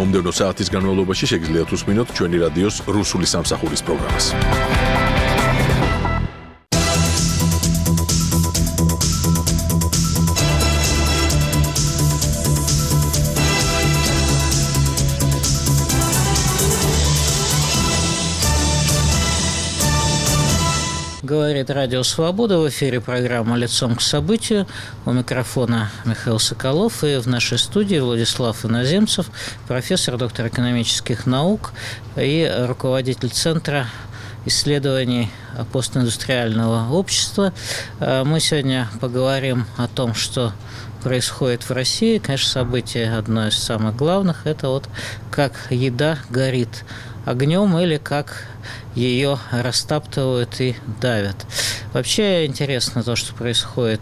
მომდევნო საათის განმავლობაში შეგიძლიათ უსმინოთ ჩვენი რადიოს რუსული სამსახურის პროგრამას. Говорит Радио Свобода. В эфире программа «Лицом к событию». У микрофона Михаил Соколов. И в нашей студии Владислав Иноземцев, профессор, доктор экономических наук и руководитель Центра исследований постиндустриального общества. Мы сегодня поговорим о том, что происходит в России. Конечно, событие одно из самых главных – это вот как еда горит огнем или как ее растаптывают и давят. Вообще интересно то, что происходит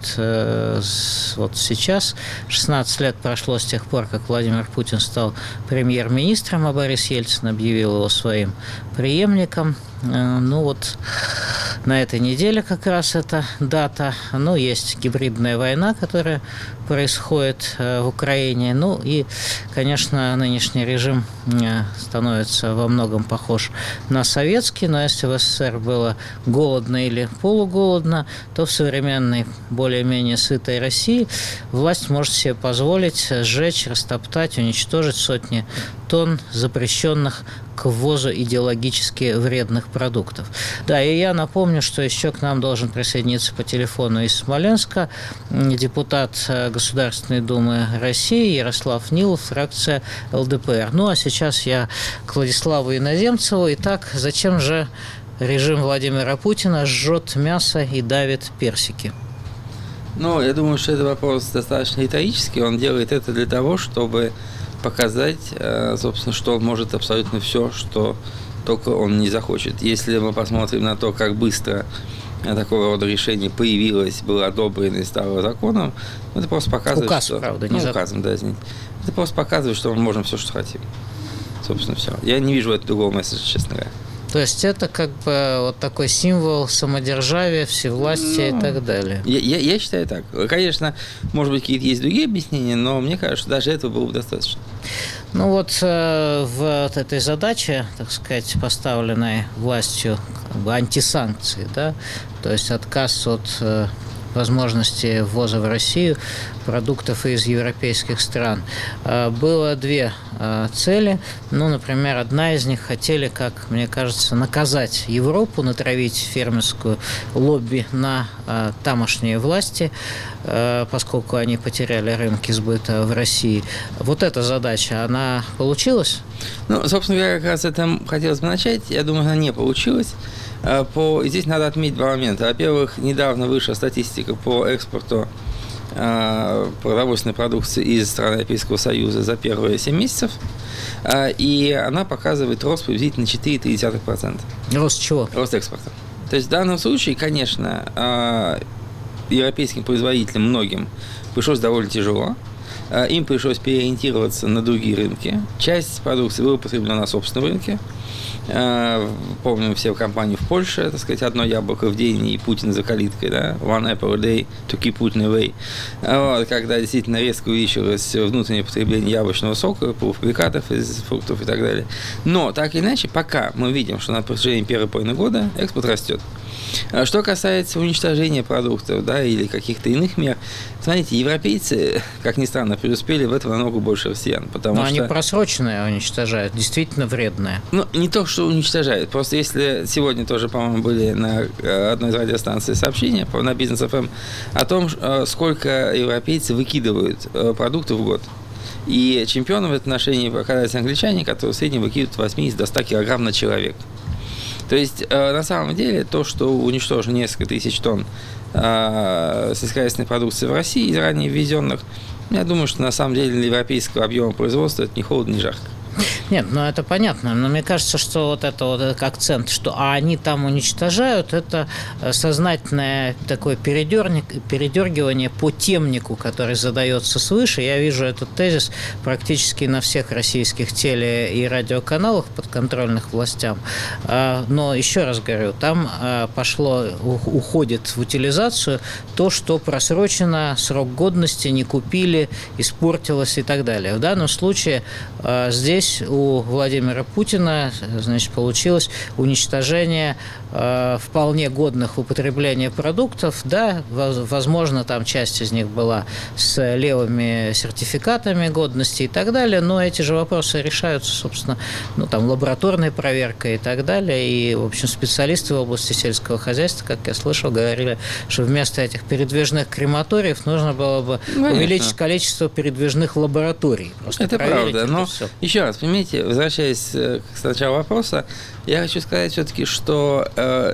вот сейчас. 16 лет прошло с тех пор, как Владимир Путин стал премьер-министром, а Борис Ельцин объявил его своим преемником. Ну вот на этой неделе как раз эта дата. Ну, есть гибридная война, которая происходит в Украине. Ну и, конечно, нынешний режим становится во многом похож на советский. Но если в СССР было голодно или полуголодно, то в современной, более-менее сытой России власть может себе позволить сжечь, растоптать, уничтожить сотни тонн запрещенных к ввозу идеологически вредных продуктов. Да, и я напомню, что еще к нам должен присоединиться по телефону из Смоленска депутат Государственной Думы России Ярослав Нилов, фракция ЛДПР. Ну, а сейчас я к Владиславу Иноземцеву. Итак, зачем же режим Владимира Путина жжет мясо и давит персики? Ну, я думаю, что это вопрос достаточно риторический. Он делает это для того, чтобы показать, собственно, что он может абсолютно все, что только он не захочет. Если мы посмотрим на то, как быстро такого рода решение появилось, было одобрено и стало законом, это просто показывает, указ, что... правда, не закон. Указом, да, извините. Это просто показывает, что мы можем все, что хотим. Собственно, все. Я не вижу этого другого месседжа, честно говоря. То есть это как бы вот такой символ самодержавия, всевластия и так далее. Я считаю так. Конечно, может быть, какие-то есть другие объяснения, но мне кажется, что даже этого было бы достаточно. Ну вот в этой задаче, так сказать, поставленной властью как бы антисанкции, да, то есть отказ от возможности ввоза в Россию продуктов из европейских стран. Было две цели. Ну, например, одна из них хотели, как мне кажется, наказать Европу, натравить фермерскую лобби на тамошние власти, поскольку они потеряли рынки сбыта в России. Вот эта задача, она получилась? Ну, собственно говоря, как раз это хотелось бы начать. Я думаю, она не получилась. Здесь надо отметить два момента. Во-первых, недавно вышла статистика по экспорту продовольственной продукции из стран Европейского Союза за первые 7 месяцев, и она показывает рост приблизительно 4,3%. Рост чего? Рост экспорта. То есть в данном случае, конечно, европейским производителям многим пришлось довольно тяжело. Им пришлось переориентироваться на другие рынки. Часть продукции была употреблена на собственном рынке. Помним все компании в Польше, так сказать, одно яблоко в день и Путин за калиткой, да, one apple a day to keep Putin away. Вот, когда действительно резко увеличилось внутреннее потребление яблочного сока, полуфабрикатов из фруктов и так далее. Но, так или иначе, пока мы видим, что на протяжении первой половины года экспорт растет. Что касается уничтожения продуктов, да, или каких-то иных мер, смотрите, европейцы, как ни странно, преуспели в этом намного больше россиян, потому Но что... они просроченное уничтожают, действительно вредное. Ну, не то, что уничтожают, просто если сегодня тоже, по-моему, были на одной из радиостанций сообщения на Бизнес ФМ о том, сколько европейцы выкидывают продуктов в год. И чемпионом в этом отношении оказались англичане, которые в среднем выкидывают 80 до 100 килограмм на человека. То есть, на самом деле, то, что уничтожено несколько тысяч тонн сельскохозяйственной продукции в России, из ранее ввезенных, я думаю, что на самом деле для европейского объема производства это ни холодно, ни жарко. Нет, ну это понятно, но мне кажется, что вот этот акцент, что они там уничтожают, это сознательное такое передергивание по темнику, который задается свыше. Я вижу этот тезис практически на всех российских теле- и радиоканалах, подконтрольных властям. Но еще раз говорю, там уходит в утилизацию то, что просрочено, срок годности не купили, испортилось и так далее. В данном случае здесь здесь у Владимира Путина, значит, получилось уничтожение вполне годных в употребление продуктов. Да, возможно, там часть из них была с левыми сертификатами годности и так далее, но эти же вопросы решаются, собственно, там лабораторной проверкой и так далее. И, в общем, специалисты в области сельского хозяйства, как я слышал, говорили, что вместо этих передвижных крематориев нужно было бы увеличить количество передвижных лабораторий. Это правда, но еще раз, понимаете, возвращаясь к началу вопроса, я хочу сказать все-таки, что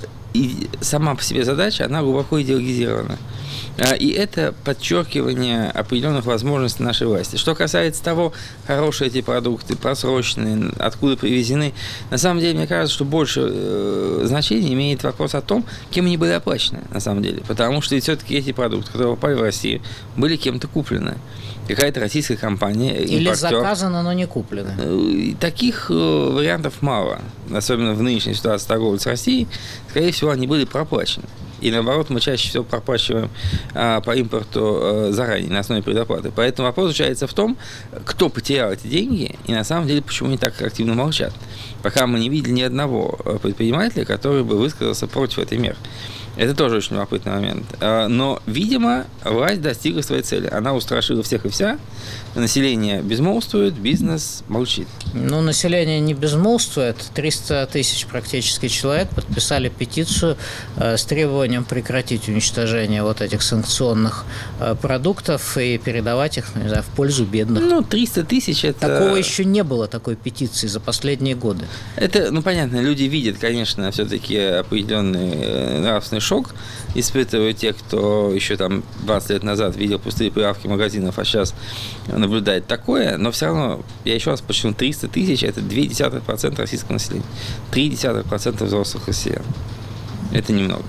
и сама по себе задача, она глубоко идеологизирована. И это подчеркивание определенных возможностей нашей власти. Что касается того, хорошие эти продукты, просроченные, откуда привезены, на самом деле, мне кажется, что больше значения имеет вопрос о том, кем они были оплачены, на самом деле. Потому что все-таки эти продукты, которые попали в Россию, были кем-то куплены. Какая-то российская компания, или импортер. заказано, но не куплено. Таких вариантов мало. Особенно в нынешней ситуации торговли с Россией. Скорее всего, они были проплачены. И наоборот, мы чаще всего проплачиваем по импорту заранее, на основе предоплаты. Поэтому вопрос заключается в том, кто потерял эти деньги, и на самом деле, почему они так активно молчат. Пока мы не видели ни одного предпринимателя, который бы высказался против этой меры. Это тоже очень любопытный момент. Но, видимо, власть достигла своей цели. Она устрашила всех и вся. Население безмолвствует, бизнес молчит. Население не безмолвствует. 300 тысяч практически человек подписали петицию с требованием прекратить уничтожение вот этих санкционных продуктов и передавать их, не знаю, в пользу бедных. 300 тысяч это... Такого еще не было, такой петиции за последние годы. Это, понятно, люди видят, конечно, все-таки определенный нравственный шок, испытывают те, кто еще 20 лет назад видел пустые прилавки магазинов, а сейчас наблюдает такое, но все равно, я еще раз подчеркну, 300 тысяч – это 0,2% российского населения, 0,3% взрослых россиян. Это немного.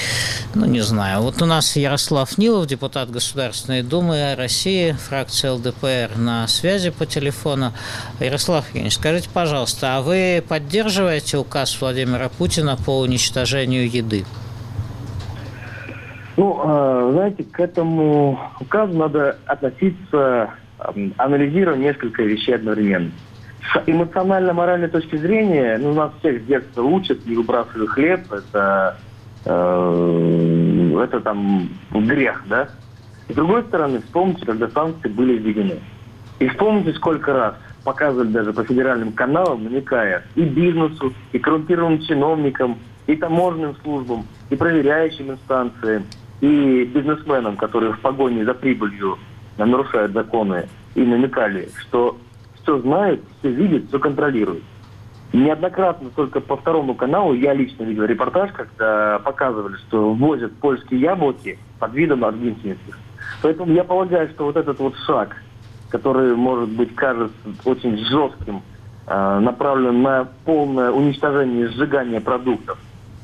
Не знаю. Вот у нас Ярослав Нилов, депутат Государственной Думы России, фракция ЛДПР, на связи по телефону. Ярослав Евгеньевич, скажите, пожалуйста, а вы поддерживаете указ Владимира Путина по уничтожению еды? Знаете, к этому указу надо относиться, анализируя несколько вещей одновременно. С эмоционально-моральной точки зрения, нас всех с детства учат, не выбрасывай хлеб, это грех, да? С другой стороны, вспомните, когда санкции были введены. И вспомните, сколько раз показывали даже по федеральным каналам, намекая и бизнесу, и коррумпированным чиновникам, и таможенным службам, и проверяющим инстанциям, и бизнесменам, которые в погоне за прибылью нарушают законы, и намекали, что все знают, все видят, все контролируют. Неоднократно только по второму каналу я лично видел репортаж, когда показывали, что возят польские яблоки под видом аргентинских. Поэтому я полагаю, что вот этот вот шаг, который, может быть, кажется очень жестким, направлен на полное уничтожение и сжигание продуктов,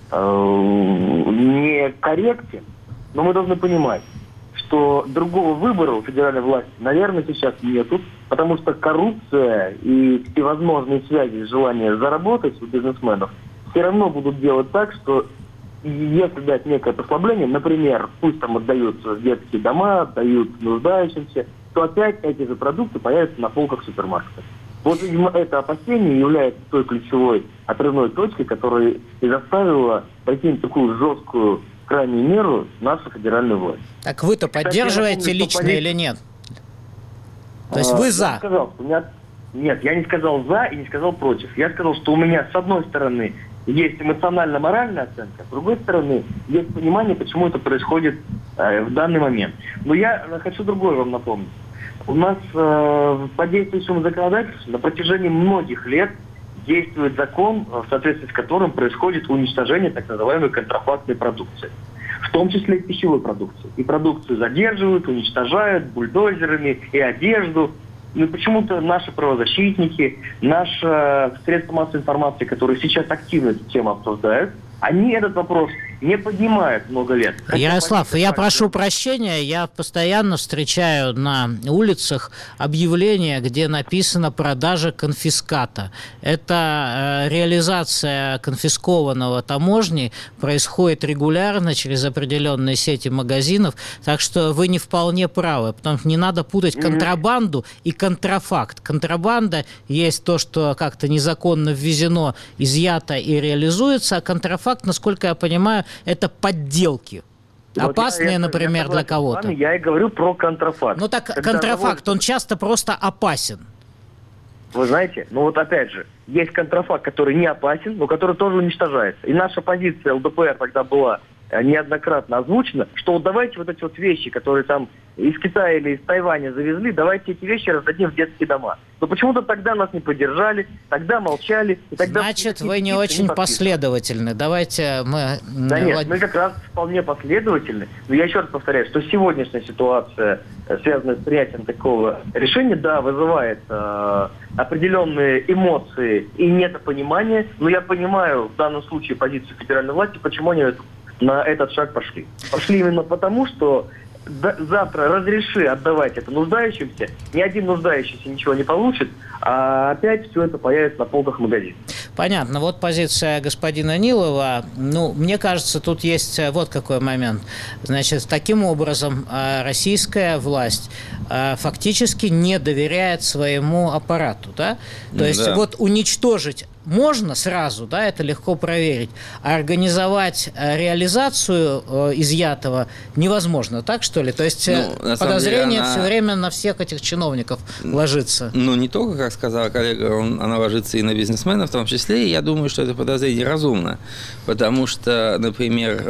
не корректен, но мы должны понимать, что другого выбора у федеральной власти, наверное, сейчас нету, потому что коррупция и всевозможные связи, желание заработать у бизнесменов все равно будут делать так, что если дать некое послабление, например, пусть там отдают в детские дома, отдают нуждающимся, то опять эти же продукты появятся на полках супермаркетов. Вот, видимо, это опасение является той ключевой отрывной точкой, которая и заставила пойти на такую жесткую крайнюю меру нашу федеральную власть. Так вы-то поддерживаете лично или нет? То есть вы за? Нет, я не сказал за и не сказал против. Я сказал, что у меня с одной стороны есть эмоционально-моральная оценка, с другой стороны есть понимание, почему это происходит в данный момент. Но я хочу другое вам напомнить. У нас по действующему законодательству на протяжении многих лет действует закон, в соответствии с которым происходит уничтожение так называемой контрафактной продукции. В том числе и пищевой продукции. И продукцию задерживают, уничтожают бульдозерами, и одежду. Но почему-то наши правозащитники, наши средства массовой информации, которые сейчас активно эту тему обсуждают, они этот вопрос не поднимают много лет. Ярослав, я прошу прощения, я постоянно встречаю на улицах объявления, где написано «продажа конфиската». Это реализация конфискованного таможней происходит регулярно через определенные сети магазинов, так что вы не вполне правы, потому что не надо путать контрабанду и контрафакт. Контрабанда есть то, что как-то незаконно ввезено, изъято и реализуется, а контрафакт, насколько я понимаю, это подделки. Опасные, например, для кого-то. Я и говорю про контрафакт. Ну так контрафакт, он часто просто опасен. Вы знаете, ну вот опять же, есть контрафакт, который не опасен, но который тоже уничтожается. И наша позиция ЛДПР тогда была неоднократно озвучено, что вот давайте вот эти вот вещи, которые там из Китая или из Тайваня завезли, давайте эти вещи раздадим в детские дома. Но почему-то тогда нас не поддержали, тогда молчали. И тогда значит, вы не очень последовательны. Давайте мы... Да нет, мы как раз вполне последовательны. Но я еще раз повторяю, что сегодняшняя ситуация, связанная с принятием такого решения, да, вызывает определенные эмоции и недопонимание. Но я понимаю в данном случае позицию федеральной власти, почему они на этот шаг пошли. Пошли именно потому, что завтра разреши отдавать это нуждающимся, ни один нуждающийся ничего не получит, а опять все это появится на полках магазинов. Понятно. Вот позиция господина Нилова. Ну, мне кажется, тут есть вот какой момент. Значит, таким образом российская власть фактически не доверяет своему аппарату, да? То есть вот уничтожить можно сразу, да, это легко проверить, а организовать реализацию изъятого невозможно, так что ли? То есть подозрение все время на всех этих чиновников ложится. Ну, не только, как сказала коллега, она ложится и на бизнесменов в том числе, и я думаю, что это подозрение разумно, потому что, например,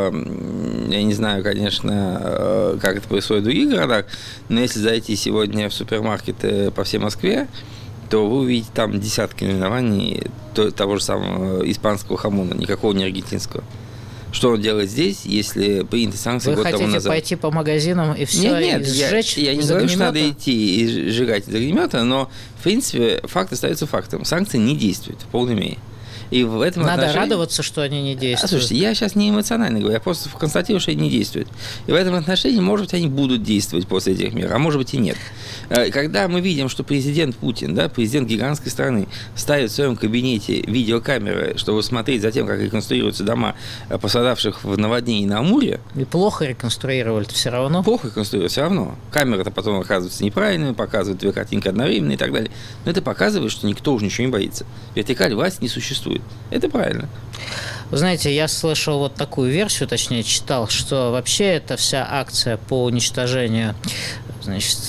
я не знаю, конечно, как это происходит в других городах, но если зайти сегодня в супермаркеты по всей Москве, то вы увидите там десятки наименований того же самого испанского хамона, никакого не аргентинского. Что он делает здесь, если приняты санкции год тому назад? Вы хотите пойти по магазинам и все сжечь? Я не говорю, что надо идти и сжигать из огнемета, но, в принципе, факт остается фактом. Санкции не действуют в полной мере. И в этом надо радоваться, что они не действуют. Слушайте, я сейчас не эмоционально говорю, я просто констатирую, что они не действуют. И в этом отношении, может быть, они будут действовать после этих мер, а может быть и нет. Когда мы видим, что президент Путин, да, президент гигантской страны, ставит в своем кабинете видеокамеры, чтобы смотреть за тем, как реконструируются дома пострадавших в наводнении на Амуре. И плохо реконструировали-то все равно. Плохо реконструировали все равно. Камера-то потом оказывается неправильной, показывает две картинки одновременно и так далее. Но это показывает, что никто уже ничего не боится. Вертикаль власти не существует. Это правильно. Вы знаете, я слышал вот такую версию, точнее читал, что вообще эта вся акция по уничтожению, значит,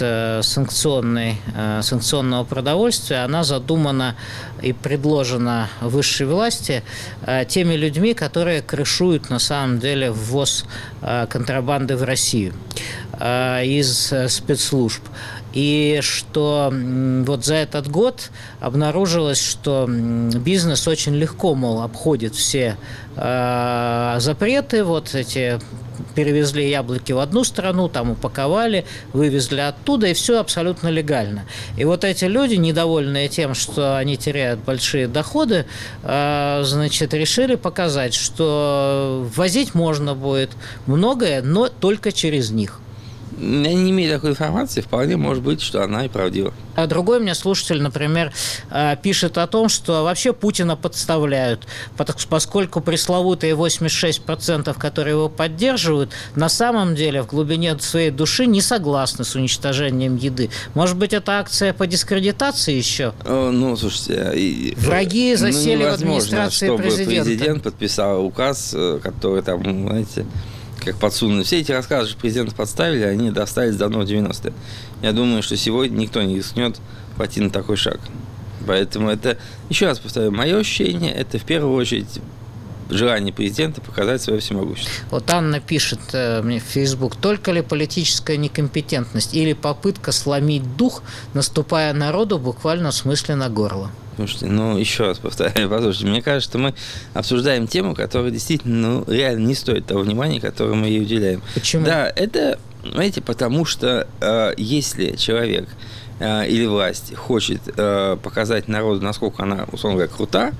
санкционного продовольствия, она задумана и предложена высшей власти теми людьми, которые крышуют на самом деле ввоз контрабанды в Россию из спецслужб. И что вот за этот год обнаружилось, что бизнес очень легко, мол, обходит все запреты, вот эти перевезли яблоки в одну страну, там упаковали, вывезли оттуда, и все абсолютно легально. И вот эти люди, недовольные тем, что они теряют большие доходы, значит, решили показать, что возить можно будет многое, но только через них. Я не имею такой информации, вполне может быть, что она и правдива. А другой мне слушатель, например, пишет о том, что вообще Путина подставляют, поскольку пресловутые 86%, которые его поддерживают, на самом деле в глубине своей души не согласны с уничтожением еды. Может быть, это акция по дискредитации еще? Ну, слушайте... Враги засели в администрации президента. Чтобы президент подписал указ, который там, знаете... как подсунули. Все эти рассказы, что президента подставили, они достались давно в 90-е. Я думаю, что сегодня никто не рискнет пойти на такой шаг. Поэтому это, еще раз повторяю, мое ощущение, это в первую очередь желание президента показать свое всемогущество. Вот Анна пишет мне в Facebook, только ли политическая некомпетентность или попытка сломить дух, наступая народу буквально в смысле на горло? Слушайте, ну, еще раз повторяю, послушайте, мне кажется, что мы обсуждаем тему, которая действительно, реально не стоит того внимания, которое мы ей уделяем. Почему? Да, это, знаете, потому что если человек или власть хочет показать народу, насколько она, условно говоря, крута,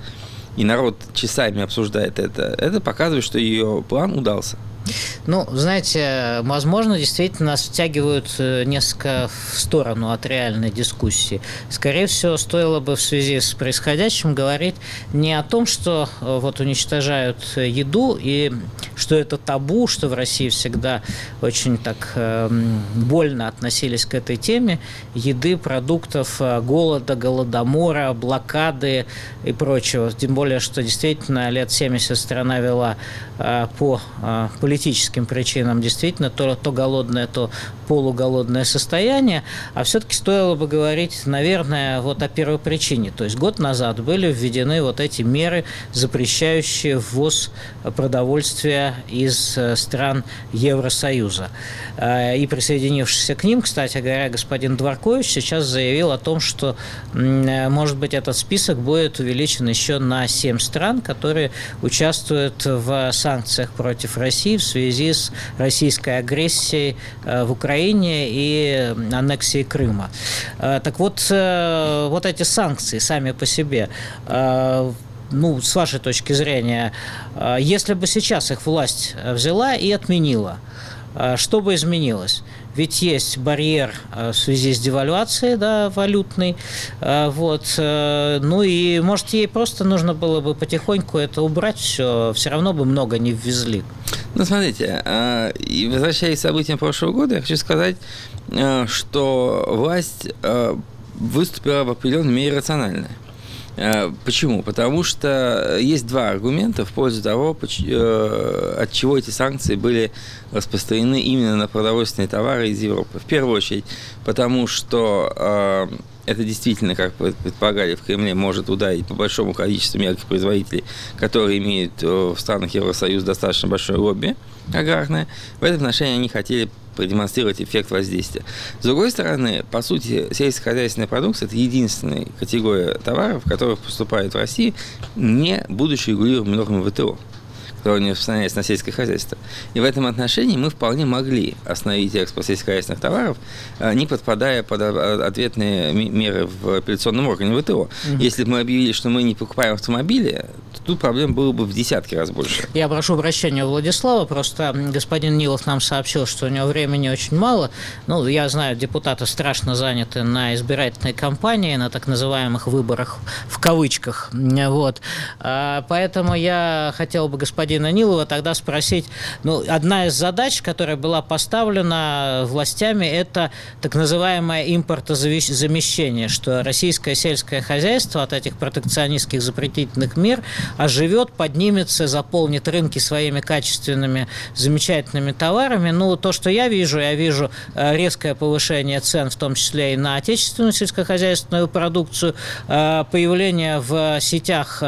и народ часами обсуждает это показывает, что ее план удался. Ну, знаете, возможно, действительно нас втягивают несколько в сторону от реальной дискуссии. Скорее всего, стоило бы в связи с происходящим говорить не о том, что вот уничтожают еду и что это табу, что в России всегда очень так больно относились к этой теме еды, продуктов, голода, голодомора, блокады и прочего. Тем более, что действительно лет 70 страна вела по политическим причинам действительно то голодное, то полуголодное состояние, а все-таки стоило бы говорить, наверное, вот о первопричине. То есть год назад были введены вот эти меры, запрещающие ввоз продовольствия из стран Евросоюза. И присоединившийся к ним, кстати говоря, господин Дворкович сейчас заявил о том, что, может быть, этот список будет увеличен еще на 7 стран, которые участвуют в санкциях против России в связи с российской агрессией в Украине и аннексией Крыма. Так вот, вот эти санкции сами по себе, ну, с вашей точки зрения, если бы сейчас их власть взяла и отменила, что бы изменилось? Ведь есть барьер в связи с девальвацией, да, валютной, вот, ну и, может, ей просто нужно было бы потихоньку это убрать, все равно бы много не ввезли. Ну, смотрите, и возвращаясь к событиям прошлого года, я хочу сказать, что власть выступила в определенной мере рационально. Почему? Потому что есть два аргумента в пользу того, от чего эти санкции были распространены именно на продовольственные товары из Европы. В первую очередь, потому что это действительно, как предполагали в Кремле, может ударить по большому количеству мелких производителей, которые имеют в странах Евросоюза достаточно большое лобби аграрное. В этом отношении они хотели продемонстрировать эффект воздействия. С другой стороны, по сути, сельскохозяйственная продукция – это единственная категория товаров, которые поступают в Россию, не будучи регулируемыми нормами ВТО, которые не распространяются на сельское хозяйство. И в этом отношении мы вполне могли остановить экспорт сельскохозяйственных товаров, не подпадая под ответные меры в апелляционном органе ВТО. Если бы мы объявили, что мы не покупаем автомобили, то тут проблем было бы в десятки раз больше. Я прошу прощения у Владислава, просто господин Нилов нам сообщил, что у него времени очень мало. Ну, я знаю, депутаты страшно заняты на избирательной кампании, на так называемых выборах в кавычках. Вот. Поэтому я хотел бы господина Нилова тогда спросить, ну, одна из задач, которая была поставлена властями, это так называемое импортозамещение, что российское сельское хозяйство от этих протекционистских запретительных мер оживет, поднимется, заполнит рынки своими качественными, замечательными товарами. Ну, то, что я вижу резкое повышение цен, в том числе и на отечественную сельскохозяйственную продукцию, появление в сетях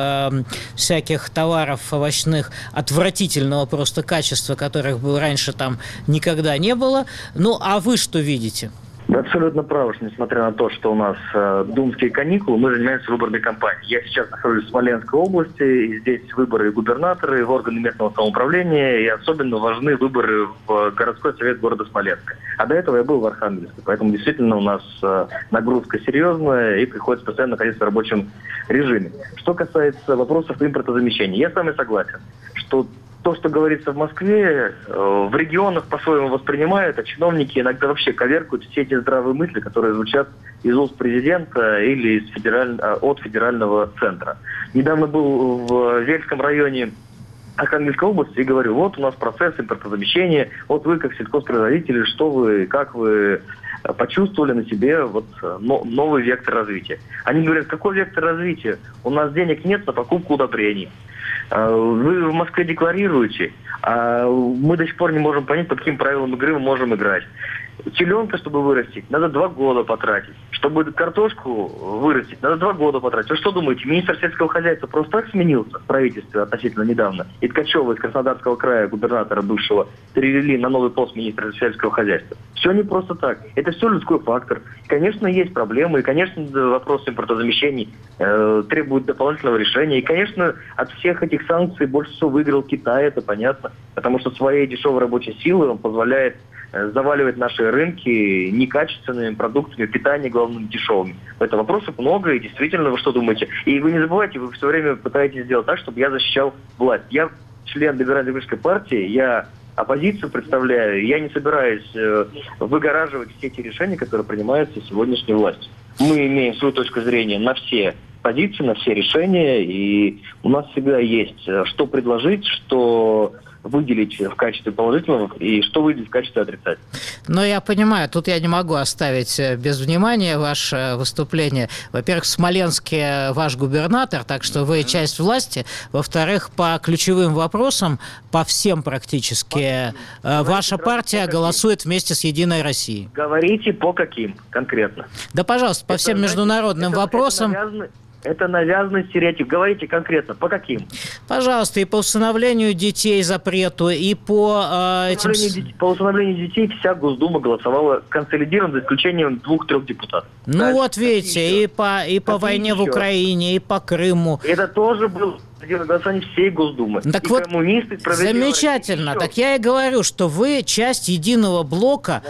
всяких товаров овощных отвратительного просто качества, которых бы раньше там никогда не было. Ну, а вы что видите? Вы абсолютно правы, что несмотря на то, что у нас думские каникулы, мы занимаемся выборной кампанией. Я сейчас нахожусь в Смоленской области, и здесь выборы губернаторы, в органы местного самоуправления, и особенно важны выборы в городской совет города Смоленска. А до этого я был в Архангельске, поэтому действительно у нас нагрузка серьезная, и приходится постоянно находиться в рабочем режиме. Что касается вопросов импортозамещения, я с вами согласен, что то, что говорится в Москве, в регионах по-своему воспринимают, а чиновники иногда вообще коверкают все эти здравые мысли, которые звучат из уст президента или от федерального центра. Недавно был в Вельском районе Архангельской области и говорю, вот у нас процесс импортозамещения, вот вы как сельхозпроизводители, что вы, как вы почувствовали на себе вот новый вектор развития. Они говорят, какой вектор развития? У нас денег нет на покупку удобрений. Вы в Москве декларируете, а мы до сих пор не можем понять, по каким правилам игры мы можем играть. Теленка, чтобы вырастить, надо 2 года потратить. Чтобы картошку вырастить, надо 2 года потратить. Вы что думаете, министр сельского хозяйства просто так сменился в правительстве относительно недавно? И Ткачева из Краснодарского края, губернатора бывшего, перевели на новый пост министра сельского хозяйства. Все не просто так. Это все людской фактор. Конечно, есть проблемы, и, конечно, вопрос импортозамещений требует дополнительного решения. И, конечно, от всех этих санкций больше всего выиграл Китай, это понятно. Потому что своей дешевой рабочей силой он позволяет заваливать наши рынки некачественными продуктами питания, главным дешевыми. Это вопросов много, и действительно, вы что думаете? И вы не забывайте, вы все время пытаетесь сделать так, чтобы я защищал власть. Я член Либерально-демократической партии, я оппозицию представляю, я не собираюсь выгораживать все те решения, которые принимаются сегодняшней властью. Мы имеем свою точку зрения на все позиции, на все решения, и у нас всегда есть что предложить, что выделить в качестве положительного и что выделить в качестве отрицательного. Но я понимаю, тут я не могу оставить без внимания ваше выступление. Во-первых, в Смоленске ваш губернатор, так что вы часть власти. Во-вторых, по ключевым вопросам, по всем практически, ваша партия голосует вместе с «Единой Россией». Говорите, по каким конкретно? Да, пожалуйста, по всем международным вопросам. Это навязанный стереотип. Говорите конкретно, по каким? Пожалуйста, и по усыновлению детей запрету, и по этим... По усыновлению детей вся Госдума голосовала консолидированно, за исключением 2-3 депутатов. Ну дальше, вот видите, и по войне в Украине, и по Крыму. Это тоже было голосование всей Госдумы. Так и вот, коммунисты, замечательно. Так я и говорю, что вы часть единого блока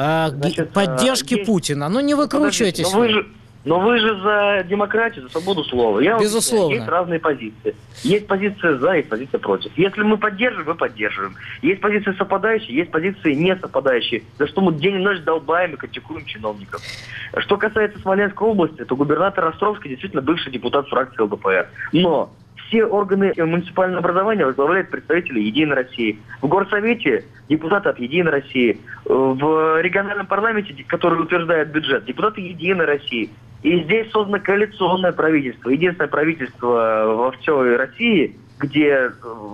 поддержки Путина. Ну не выкручивайтесь. Но вы же за демократию, за свободу слова. Безусловно. Есть разные позиции. Есть позиция за, есть позиция против. Если мы поддерживаем, мы поддерживаем. Есть позиции совпадающие, есть позиции не совпадающие. За что мы день и ночь долбаем и критикуем чиновников. Что касается Смоленской области, то губернатор Островский действительно бывший депутат фракции ЛДПР. Но все органы муниципального образования возглавляют представители «Единой России». В горсовете депутаты от «Единой России». В региональном парламенте, который утверждает бюджет, депутаты «Единой России». И здесь создано коалиционное правительство. Единственное правительство во всей России, где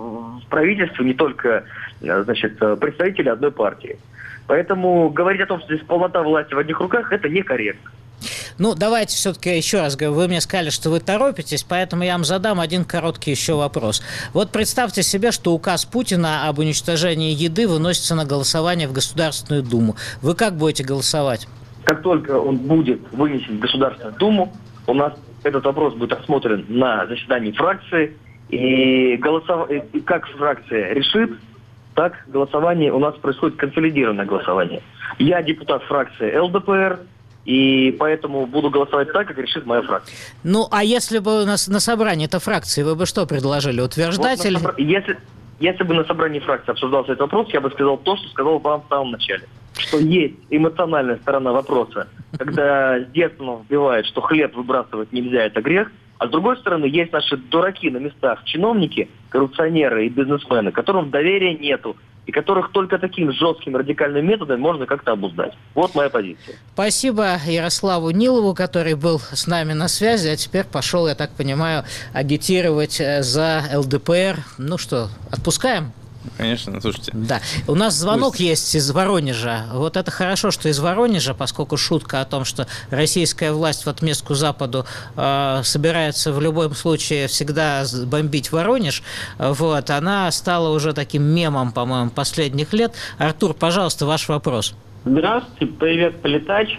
в правительстве не только представители одной партии. Поэтому говорить о том, что здесь полнота власти в одних руках, это некорректно. Ну, давайте все-таки еще раз говорю. Вы мне сказали, что вы торопитесь, поэтому я вам задам один короткий еще вопрос. Вот представьте себе, что указ Путина об уничтожении еды выносится на голосование в Государственную Думу. Вы как будете голосовать? Как только он будет вынесен в Государственную Думу, у нас этот вопрос будет рассмотрен на заседании фракции, и как фракция решит, так голосование у нас происходит консолидированное голосование. Я депутат фракции ЛДПР, и поэтому буду голосовать так, как решит моя фракция. Ну, а если бы на собрании этой фракции, вы бы что предложили? Утверждать или... Если бы на собрании фракции обсуждался этот вопрос, я бы сказал то, что сказал вам в самом начале. Что есть эмоциональная сторона вопроса, когда с детства вбивают, что хлеб выбрасывать нельзя, это грех. А с другой стороны, есть наши дураки на местах, чиновники, коррупционеры и бизнесмены, которым доверия нету, и которых только таким жестким радикальным методом можно как-то обуздать. Вот моя позиция. Спасибо Ярославу Нилову, который был с нами на связи, а теперь пошел, я так понимаю, агитировать за ЛДПР. Ну что, отпускаем? Конечно, слушайте. Да. У нас звонок есть из Воронежа. Вот это хорошо, что из Воронежа, поскольку шутка о том, что российская власть в отместку Западу собирается в любом случае всегда бомбить Воронеж, вот, она стала уже таким мемом, по-моему, последних лет. Артур, пожалуйста, ваш вопрос. Здравствуйте, привет, Полетач.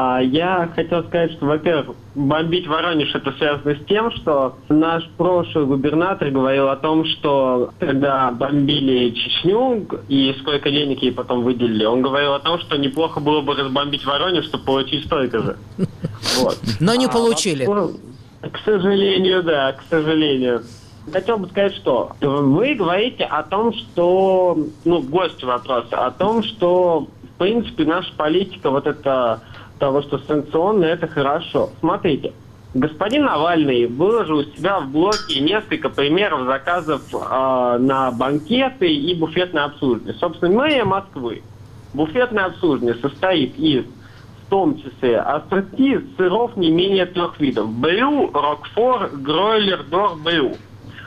Я хотел сказать, что, во-первых, бомбить Воронеж это связано с тем, что наш прошлый губернатор говорил о том, что когда бомбили Чечню и сколько денег ей потом выделили, он говорил о том, что неплохо было бы разбомбить Воронеж, чтобы получить столько же. Вот. Но не получили. К сожалению, да, к сожалению. Хотел бы сказать, что вы говорите о том, что, гость вопроса, о том, что в принципе, наша политика вот это того, что санкционная, это хорошо. Смотрите, господин Навальный выложил у себя в блоге несколько примеров заказов на банкеты и буфетное обслуживание. Собственно, мэрия Москвы. Буфетное обслуживание состоит из, в том числе, ассорти сыров не менее 3 видов. Брю, Рокфор, Гройлер, Дор, Брю.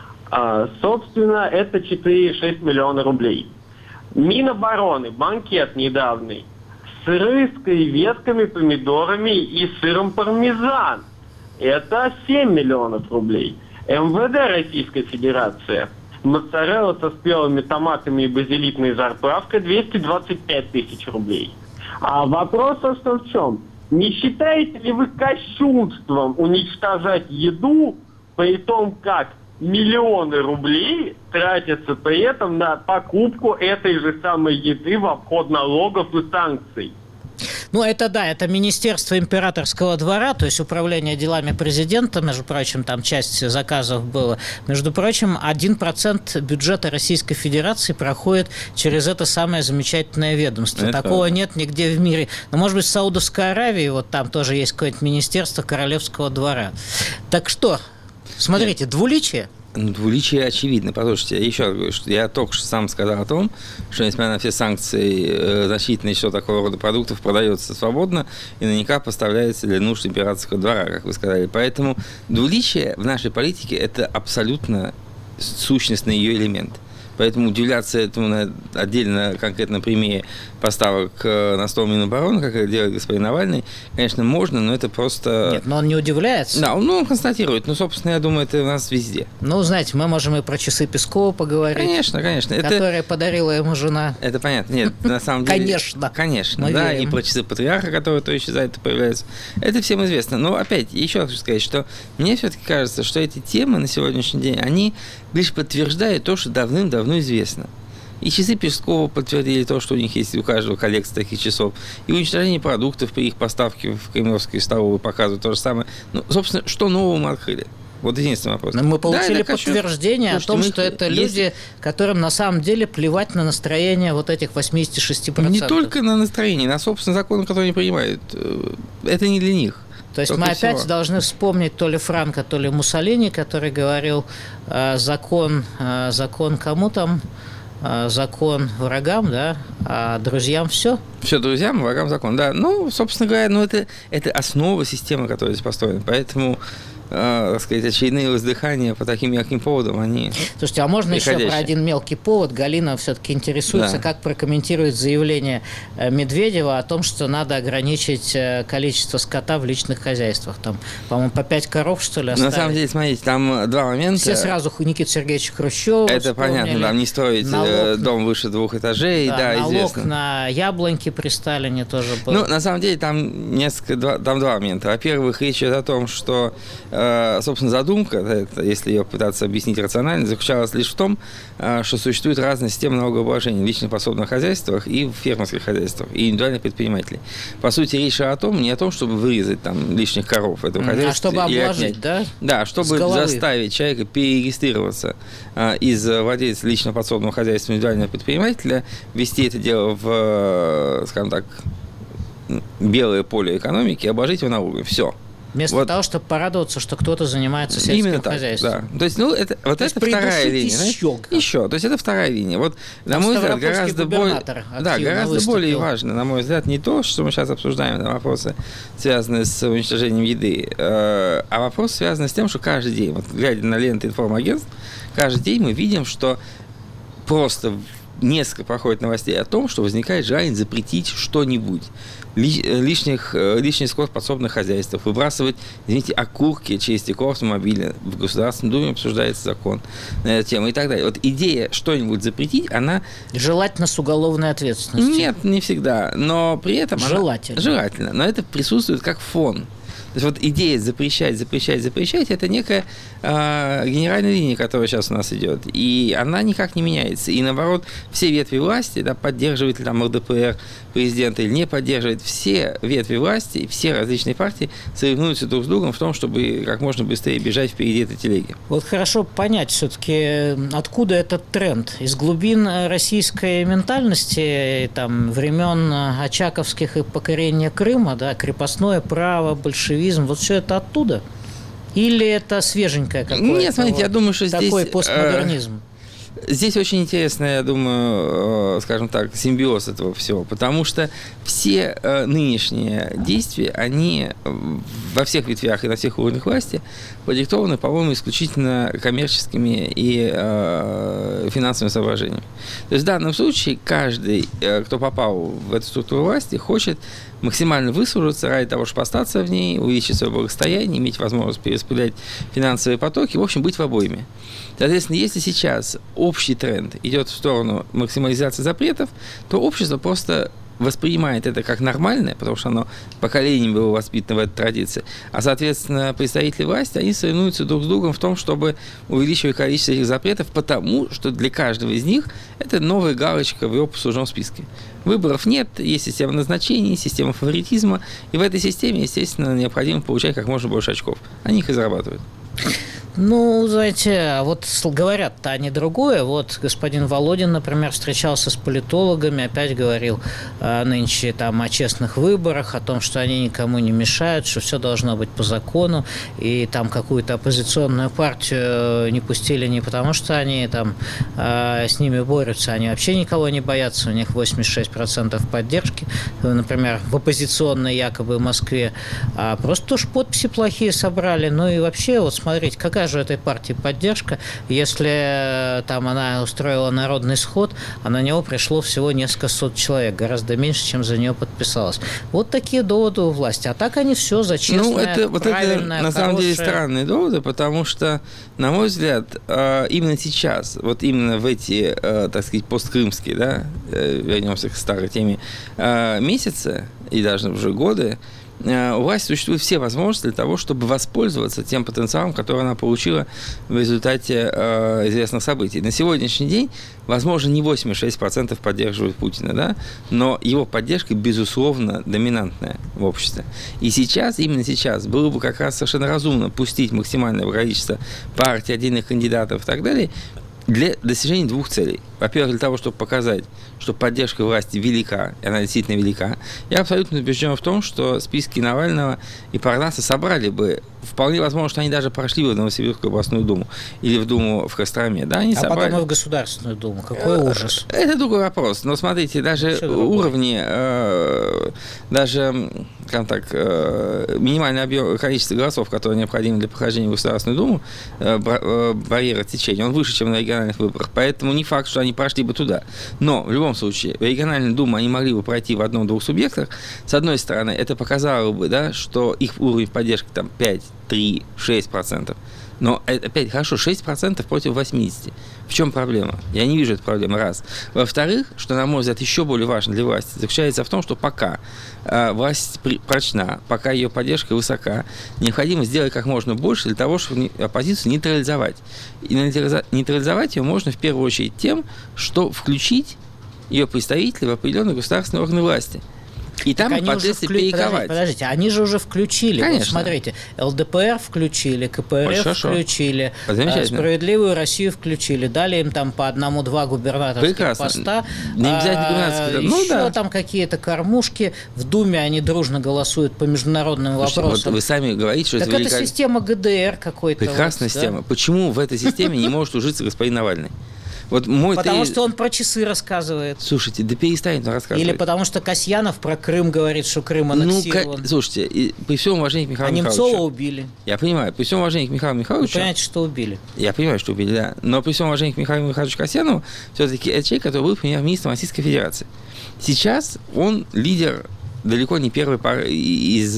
Собственно, это 4,6 миллиона рублей. Минобороны, банкет недавний, сыры с креветками, помидорами и сыром пармезан. Это 7 миллионов рублей. МВД Российской Федерации, моцарелла со спелыми томатами и базилитной заправкой 225 тысяч рублей. А вопрос в чем? Не считаете ли вы кощунством уничтожать еду, при том, как миллионы рублей тратятся при этом на покупку этой же самой еды в обход налогов и санкций. Ну, это да, это Министерство императорского двора, то есть управление делами президента, между прочим, там часть заказов было. Между прочим, 1% бюджета Российской Федерации проходит через это самое замечательное ведомство. Это... Такого нет нигде в мире. Но, может быть, в Саудовской Аравии, вот там тоже есть какое-нибудь Министерство Королевского двора. Так что, смотрите, двуличие. Двуличие очевидно. Послушайте, я еще раз говорю, что я только что сам сказал о том, что, несмотря на все санкции, значительное число такого рода продуктов продается свободно и наверняка поставляется для нужд императорского двора, как вы сказали. Поэтому двуличие в нашей политике – это абсолютно сущностный ее элемент. Поэтому удивляться этому на отдельно конкретном примере поставок на стол Минобороны, как это делает господин Навальный, конечно, можно, но это просто... Нет, но он не удивляется. Да, он констатирует. Ну, собственно, я думаю, это у нас везде. Ну, знаете, мы можем и про часы Пескова поговорить. Конечно, конечно. Которые подарила ему жена. Это понятно. Нет, на самом деле... Конечно. Конечно, да. И про часы патриарха, которые то исчезают, то появляются. Это всем известно. Но, опять, еще раз хочу сказать, что мне все-таки кажется, что эти темы на сегодняшний день, они лишь подтверждают то, что давным-давно известно. И часы Пескова подтвердили то, что у них есть у каждого коллекция таких часов. И уничтожение продуктов при их поставке в кремлевские столовые показывают то же самое. Ну, собственно, что нового мы открыли? Вот единственный вопрос. Но мы получили подтверждение о том, что это люди, которым на самом деле плевать на настроение вот этих 86%. Не только на настроение, на собственный закон, который они принимают. Это не для них. То есть мы опять должны вспомнить то ли Франко, то ли Муссолини, который говорил, закон кому там, закон врагам, да, а друзьям все. Все друзьям, врагам закон, да. Ну, собственно говоря, это основа системы, которая здесь построена. Поэтому, так сказать, очередные воздыхания по таким мелким поводам, они... Слушайте, а можно еще про один мелкий повод? Галина все-таки интересуется, да, как прокомментирует заявление Медведева о том, что надо ограничить количество скота в личных хозяйствах. Там, по-моему, по 5 коров, что ли, оставить. На самом деле, смотрите, там два момента. Все сразу Никиту Сергеевича Хрущева это вспомнили. Понятно, там не строить дом выше 2 этажей, да, налог известно. на яблоньки при Сталине тоже был. Ну, на самом деле, там два момента. Во-первых, речь идет о том, что собственно, задумка, если ее пытаться объяснить рационально, заключалась лишь в том, что существует разная система налогообложения в личных подсобных хозяйствах и в фермерских хозяйствах, и индивидуальных предпринимателей. По сути, речь шла не о том, чтобы вырезать там лишних коров этого хозяйства. А чтобы обложить, да? Да, чтобы заставить человека перерегистрироваться из владельца личного подсобного хозяйства индивидуального предпринимателя, ввести это дело в, скажем так, белое поле экономики и обложить его налогами. Все. Вместо того, чтобы порадоваться, что кто-то занимается сельским хозяйством. Да. То есть, это вторая линия. Еще. То есть, это вторая линия. Вот, на мой взгляд, гораздо более важно, на мой взгляд, не то, что мы сейчас обсуждаем, вопросы, связанные с уничтожением еды, а вопросы, связанные с тем, что каждый день, вот, глядя на ленты информагентств, каждый день мы видим, что просто несколько проходит новостей о том, что возникает желание запретить что-нибудь. Лишний скот в подсобных хозяйствах, выбрасывать, извините, окурки через стекло автомобиля. В Государственной Думе обсуждается закон на эту тему и так далее. Вот идея что-нибудь запретить, она... Желательно с уголовной ответственностью. Нет, не всегда, но при этом... Желательно. Но это присутствует как фон. То есть вот идея запрещать, это некая генеральная линия, которая сейчас у нас идет, и она никак не меняется. И наоборот, все ветви власти, да, поддерживает ли там ЛДПР президента или не поддерживает, все ветви власти, все различные партии соревнуются друг с другом в том, чтобы как можно быстрее бежать впереди этой телеги. Вот хорошо понять все-таки, откуда этот тренд? Из глубин российской ментальности, там, времен очаковских и покорения Крыма, да, крепостное право, большевизм, вот все это оттуда? Или это свеженькое какое-то? Нет, смотрите, я думаю, что здесь... Такой постмодернизм. Здесь очень интересный, я думаю, скажем так, симбиоз этого всего, потому что все нынешние действия, они во всех ветвях и на всех уровнях власти продиктованы, по-моему, исключительно коммерческими и финансовыми соображениями. То есть в данном случае каждый, кто попал в эту структуру власти, хочет максимально выслужиться ради того, чтобы остаться в ней, увеличить свое благосостояние, иметь возможность перераспределять финансовые потоки, в общем, быть в обойме. Соответственно, если сейчас общий тренд идет в сторону максимализации запретов, то общество просто воспринимает это как нормальное, потому что оно поколениями было воспитано в этой традиции, а, соответственно, представители власти, они соревнуются друг с другом в том, чтобы увеличивать количество этих запретов, потому что для каждого из них это новая галочка в его послужном списке. Выборов нет, есть система назначений, система фаворитизма, и в этой системе, естественно, необходимо получать как можно больше очков. Они их и зарабатывают. Ну, знаете, вот говорят-то они другое. Вот господин Володин, например, встречался с политологами, опять говорил нынче там о честных выборах, о том, что они никому не мешают, что все должно быть по закону, и там какую-то оппозиционную партию не пустили не потому, что они там с ними борются, они вообще никого не боятся, у них 86% поддержки, например, в оппозиционной якобы Москве, а просто уж подписи плохие собрали. Ну и вообще, вот смотрите, какая же этой партии поддержка, если там она устроила народный сход, а на него пришло всего несколько сот человек, гораздо меньше, чем за нее подписалось. Вот такие доводы у власти. А так они все за честное, правильное, это на самом деле странные доводы, потому что, на мой взгляд, именно сейчас, вот именно в эти, так сказать, посткрымские, да, вернемся к старой теме, месяцы и даже уже годы, у власти существуют все возможности для того, чтобы воспользоваться тем потенциалом, который она получила в результате известных событий. На сегодняшний день, возможно, не 86% поддерживают Путина, да, но его поддержка, безусловно, доминантная в обществе. И сейчас, именно сейчас, было бы как раз совершенно разумно пустить максимальное количество партий, отдельных кандидатов и так далее, для достижения двух целей. Во-первых, для того, чтобы показать, что поддержка власти велика, и она действительно велика. Я абсолютно убежден в том, что списки Навального и Парнаса собрали бы, вполне возможно, что они даже прошли бы в Новосибирскую областную думу или в Думу в Костроме. Да, они собрали. Потом и в Государственную Думу. Какой ужас. Это другой вопрос. Но смотрите, даже уровни, даже, скажем так, минимальный объем, количество голосов, которые необходимы для прохождения в Государственную Думу, барьер отсечения, он выше, чем на региональных выборах. Поэтому не факт, что они прошли бы туда. Но в любом случае, в региональную Думу они могли бы пройти в одном-двух субъектах. С одной стороны, это показало бы, да, что их уровень поддержки там 5, 3, 6%. Но опять, хорошо, 6% против 80%. В чем проблема? Я не вижу этой проблемы, раз. Во-вторых, что, на мой взгляд, еще более важно для власти, заключается в том, что пока власть прочна, пока ее поддержка высока, необходимо сделать как можно больше для того, чтобы оппозицию нейтрализовать. И нейтрализовать ее можно в первую очередь тем, что включить ее представителей в определенные государственные органы власти. И там впоследствии перековать. Подождите, они же уже включили. Конечно. Вот смотрите, ЛДПР включили, КПРФ включили, Справедливую Россию включили, дали им там по 1-2 губернаторских поста. Не обязательно еще там какие-то кормушки. В Думе они дружно голосуют по международным вопросам. Вот вы сами говорите, что так это система ГДР какой-то. Прекрасная система. Да? Почему в этой системе не может ужиться господин Навальный? Вот потому что он про часы рассказывает. Слушайте, да перестанет он рассказывать. Или потому что Касьянов про Крым говорит, что Крым аннексирован. Слушайте, при всем уважении к Михаилу Михайловичу. Немцова убили. Я понимаю, при всем уважении к Михаилу Михайловичу. Вы понимаете, что убили. Я понимаю, что убили, да. Но при всем уважении к Михаилу Михайловичу Касьянову, все-таки это человек, который был премьер-министром Российской Федерации. Сейчас он лидер далеко не первый из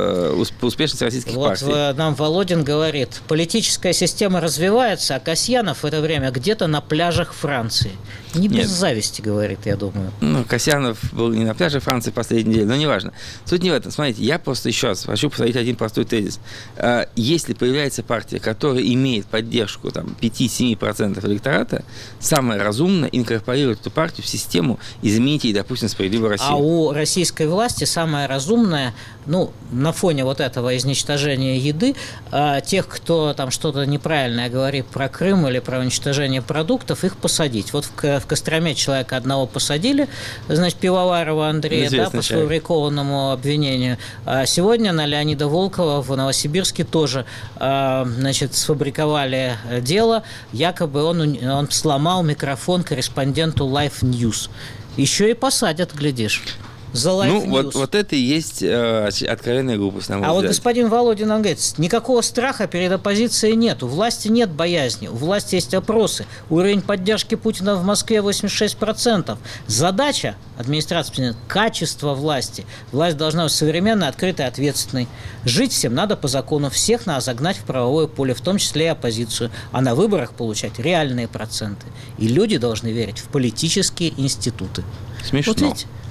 успешных российских партий. Вот нам Володин говорит, политическая система развивается, а Касьянов в это время где-то на пляжах Франции. Не без зависти, говорит, я думаю. Ну, Касьянов был не на пляже Франции в последней неделе, но неважно. Суть не в этом. Смотрите, я просто еще раз хочу повторить один простой тезис. Если появляется партия, которая имеет поддержку там, 5-7% электората, самое разумное инкорпорировать эту партию в систему изменить, допустим, «Справедливую Россию». А у российской власти самое разумное, ну, на фоне вот этого изничтожения еды, тех, кто там что-то неправильное говорит про Крым или про уничтожение продуктов, их посадить. Вот в Костроме человека одного посадили, значит, Пивоварова Андрея, да, по сфабрикованному обвинению. А сегодня на Леонида Волкова в Новосибирске тоже, значит, сфабриковали дело, якобы он сломал микрофон корреспонденту Life News. Еще и посадят, глядишь. Вот это и есть откровенная глупость, на мой взгляд. Вот господин Володин, он говорит, никакого страха перед оппозицией нет, у власти нет боязни, у власти есть опросы, уровень поддержки Путина в Москве 86%. Задача администрации – качество власти. Власть должна быть современной, открытой, ответственной. Жить всем надо по закону, всех надо загнать в правовое поле, в том числе и оппозицию, а на выборах получать реальные проценты. И люди должны верить в политические институты. Смешно. Вот видите?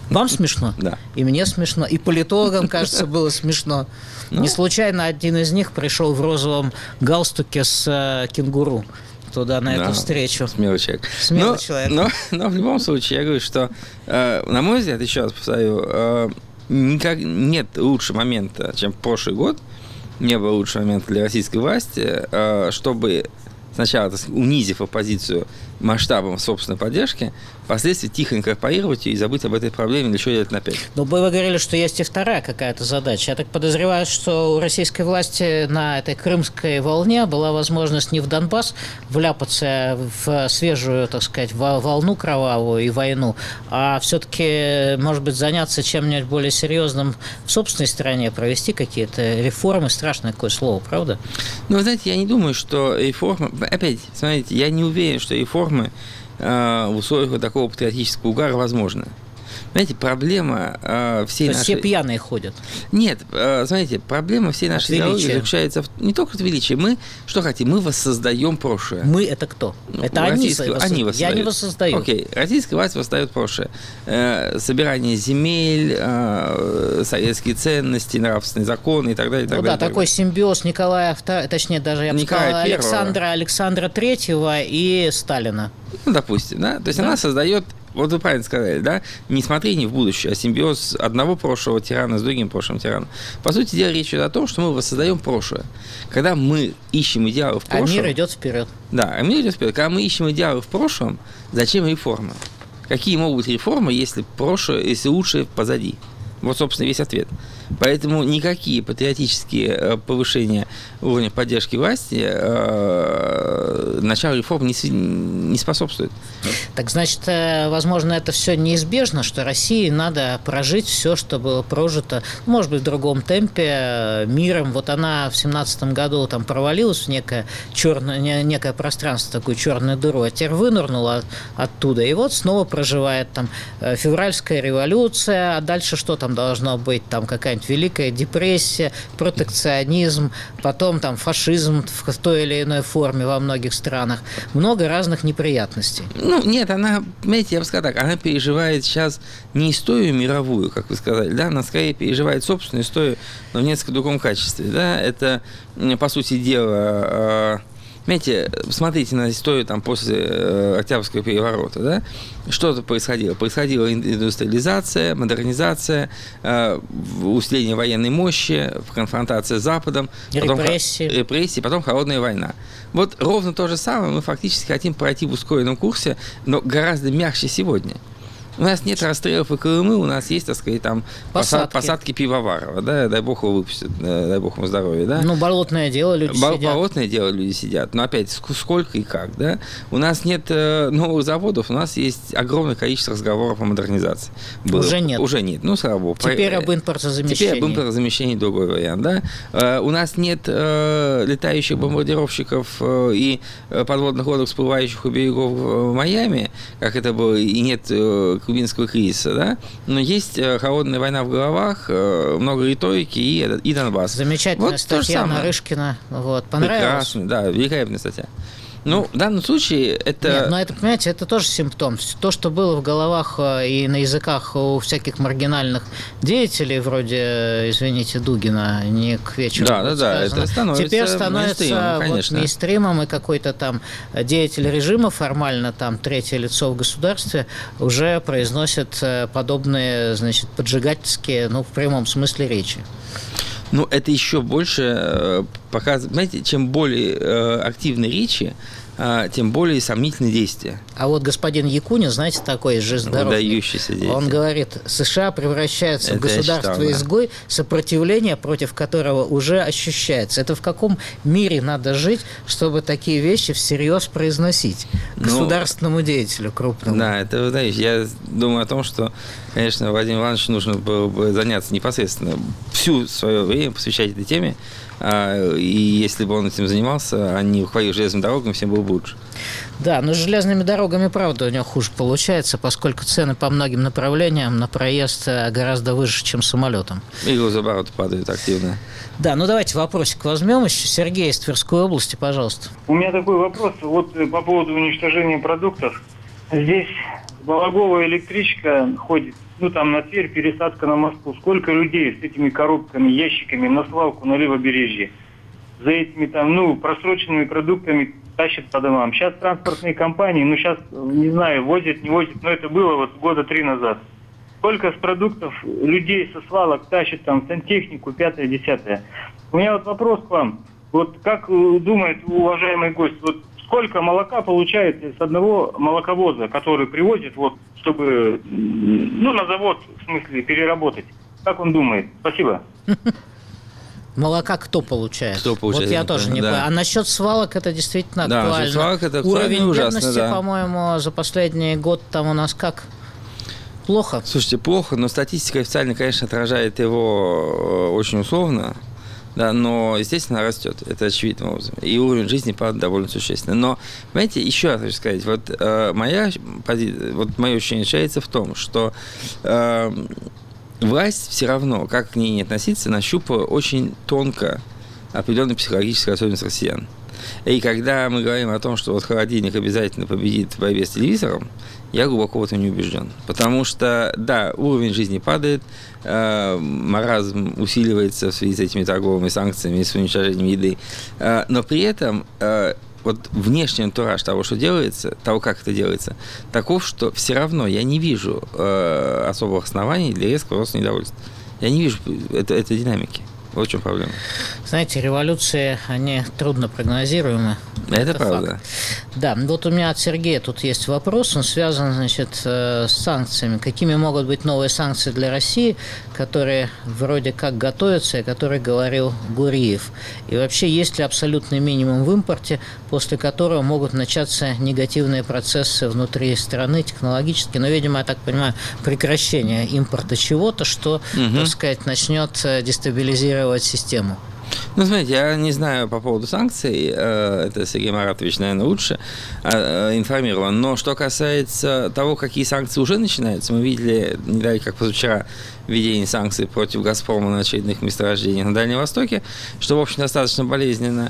Вам смешно? Да. И мне смешно. И политологам, кажется, было смешно. Не случайно один из них пришел в розовом галстуке с кенгуру туда, на эту встречу. Смелый человек. Смелый человек. Но в любом случае, я говорю, что, на мой взгляд, еще раз повторю, никак нет лучшего момента, чем прошлый год. Не было лучшего момента для российской власти, чтобы сначала, унизив оппозицию масштабом собственной поддержки, впоследствии тихо инкорпорировать ее и забыть об этой проблеме еще лет на 5. Но вы говорили, что есть и вторая какая-то задача. Я так подозреваю, что у российской власти на этой крымской волне была возможность не в Донбасс вляпаться в свежую, так сказать, волну кровавую и войну, а все-таки, может быть, заняться чем-нибудь более серьезным в собственной стране, провести какие-то реформы. Страшное какое слово, правда? Ну, вы знаете, я не думаю, что реформы... Опять, смотрите, я не уверен, что реформы в условиях вот такого патриотического угара возможны. Знаете, проблема всей нашей... То есть все пьяные ходят? Нет, смотрите, проблема всей нашей идеологии заключается не только в величии. Мы что хотим? Мы воссоздаем прошлое. Мы – это кто? Это они воссоздают. Я не воссоздаю. Окей, российская власть воссоздает прошлое. Собирание земель, советские ценности, нравственные законы и так далее. Ну да, такой симбиоз Николая II, точнее, даже я бы сказал, Александра III и Сталина. Ну, допустим, да? То есть она создает... Вот вы правильно сказали, да? Не смотрение в будущее, а симбиоз одного прошлого тирана с другим прошлым тираном. По сути дела, речь идет о том, что мы воссоздаем прошлое. Когда мы ищем идеалы в прошлом... А мир идет вперед. Да, а мир идет вперед. Когда мы ищем идеалы в прошлом, зачем реформы? Какие могут быть реформы, если прошлое, если лучшее позади? Вот, собственно, весь ответ. Поэтому никакие патриотические повышения уровня поддержки власти началу реформ не способствует. Так значит, возможно, это все неизбежно, что России надо прожить все, что было прожито, может быть, в другом темпе, миром. Вот она в 2017 году там провалилась в некое пространство, такую черную дыру, а теперь вынырнула оттуда. И вот снова проживает там февральская революция, а дальше что там должно быть? Там какая-нибудь Великая депрессия, протекционизм, потом там фашизм в той или иной форме во многих странах. Много разных неприятностей. Ну, нет, она, знаете, я бы сказал так, она переживает сейчас не историю мировую, как вы сказали, да, она скорее переживает собственную историю, но в несколько другом качестве, да, это, по сути дела, знаете, смотрите на историю там после Октябрьского переворота, да, что-то происходило. Происходила индустриализация, модернизация, усиление военной мощи, конфронтация с Западом, репрессии, потом холодная война. Вот ровно то же самое мы фактически хотим пройти в ускоренном курсе, но гораздо мягче сегодня. У нас нет расстрелов и Колымы, у нас есть, так сказать, там посадки Пивоварова, да, дай бог его выпустят, дай бог ему здоровья, да. Ну, болотное дело люди сидят. Болотное дело люди сидят, но опять, сколько и как, да. У нас нет новых заводов, у нас есть огромное количество разговоров о модернизации. Уже нет. Уже нет, ну, слава богу. Теперь об импортозамещении. Теперь об импортозамещении другой вариант, да. У нас нет летающих бомбардировщиков и подводных лодок, всплывающих у берегов Майами, как это было, и нет кубинского кризиса, да, но есть холодная война в головах, много риторики и Донбасс. Замечательная вот статья Нарышкина, вот, понравилась? Прекрасно, да, великолепная статья. Ну, в данном случае это... Нет, но это, понимаете, это тоже симптом. То, что было в головах и на языках у всяких маргинальных деятелей, вроде, извините, Дугина, не к вечеру да, это становится теперь становится мейнстримом, и какой-то там деятель режима, формально там третье лицо в государстве, уже произносит подобные, значит, поджигательские, ну, в прямом смысле речи. Ну, это еще больше показывает, знаете, чем более активные речи, тем более сомнительные действия. А вот господин Якунин, знаете, такой железнодорожник, он говорит, США превращаются в государство-изгой, сопротивление против которого уже ощущается. Это в каком мире надо жить, чтобы такие вещи всерьез произносить государственному деятелю крупному? Да, это, вы знаете, я думаю о том, что, конечно, Владимиру Ивановичу нужно было бы заняться непосредственно всю свое время посвящать этой теме, и если бы он этим занимался, а не руководил железными дорогами, всем было бы лучше. Да, но с железными дорогами, правда, у него хуже получается, поскольку цены по многим направлениям на проезд гораздо выше, чем самолетом. И грузооборот падает активно. Да, ну давайте вопросик возьмем еще. Сергей из Тверской области, пожалуйста. У меня такой вопрос. Вот по поводу уничтожения продуктов. Здесь Балаговая электричка ходит, там на Тверь, пересадка на Москву. Сколько людей с этими коробками, ящиками на свалку на левобережье за этими просроченными продуктами тащат по домам. Сейчас транспортные компании, сейчас, не знаю, возят, не возят, но это было года 3 назад. Сколько с продуктов людей со свалок тащат сантехнику, 5-10. У меня вопрос к вам. Как думает уважаемый гость, сколько молока получается с одного молоковоза, который привозит, чтобы, на завод, в смысле, переработать? Как он думает? Спасибо. Молока кто получает? Кто получает? Я тоже не понимаю. А насчет свалок это действительно актуально. Насчет свалок это уровень ужасно, бедности, по-моему, за последний год там у нас как? Плохо? Слушайте, плохо, но статистика официально, конечно, отражает его очень условно. Да, но, естественно, растет, это очевидным образом. И уровень жизни падает довольно существенно. Но, понимаете, еще раз хочу сказать, мое ощущение заключается в том, что власть все равно, как к ней не относиться, нащупала очень тонко определенную психологическую особенность россиян. И когда мы говорим о том, что холодильник обязательно победит в борьбе с телевизором, я глубоко в этом не убежден. Потому что, да, уровень жизни падает, маразм усиливается в связи с этими торговыми санкциями и с уничтожением еды, но при этом внешний антураж того, что делается, того, как это делается, таков, что все равно я не вижу особых оснований для резкого роста недовольства. Я не вижу этой динамики. Вот в чем проблема. Знаете, революции, они трудно прогнозируемы. Это правда. Факт. Да, у меня от Сергея тут есть вопрос, он связан, с санкциями. Какими могут быть новые санкции для России, которые вроде как готовятся, и о которых говорил Гуриев? И вообще, есть ли абсолютный минимум в импорте, после которого могут начаться негативные процессы внутри страны технологически? Но, видимо, я так понимаю, прекращение импорта чего-то, что, так сказать, начнет дестабилизировать систему. Смотрите, я не знаю по поводу санкций, это Сергей Маратович, наверное, лучше информирован, но что касается того, какие санкции уже начинаются, мы видели, не далее как позавчера, введение санкций против «Газпрома» на очередных месторождениях на Дальнем Востоке, что, в общем, достаточно болезненно.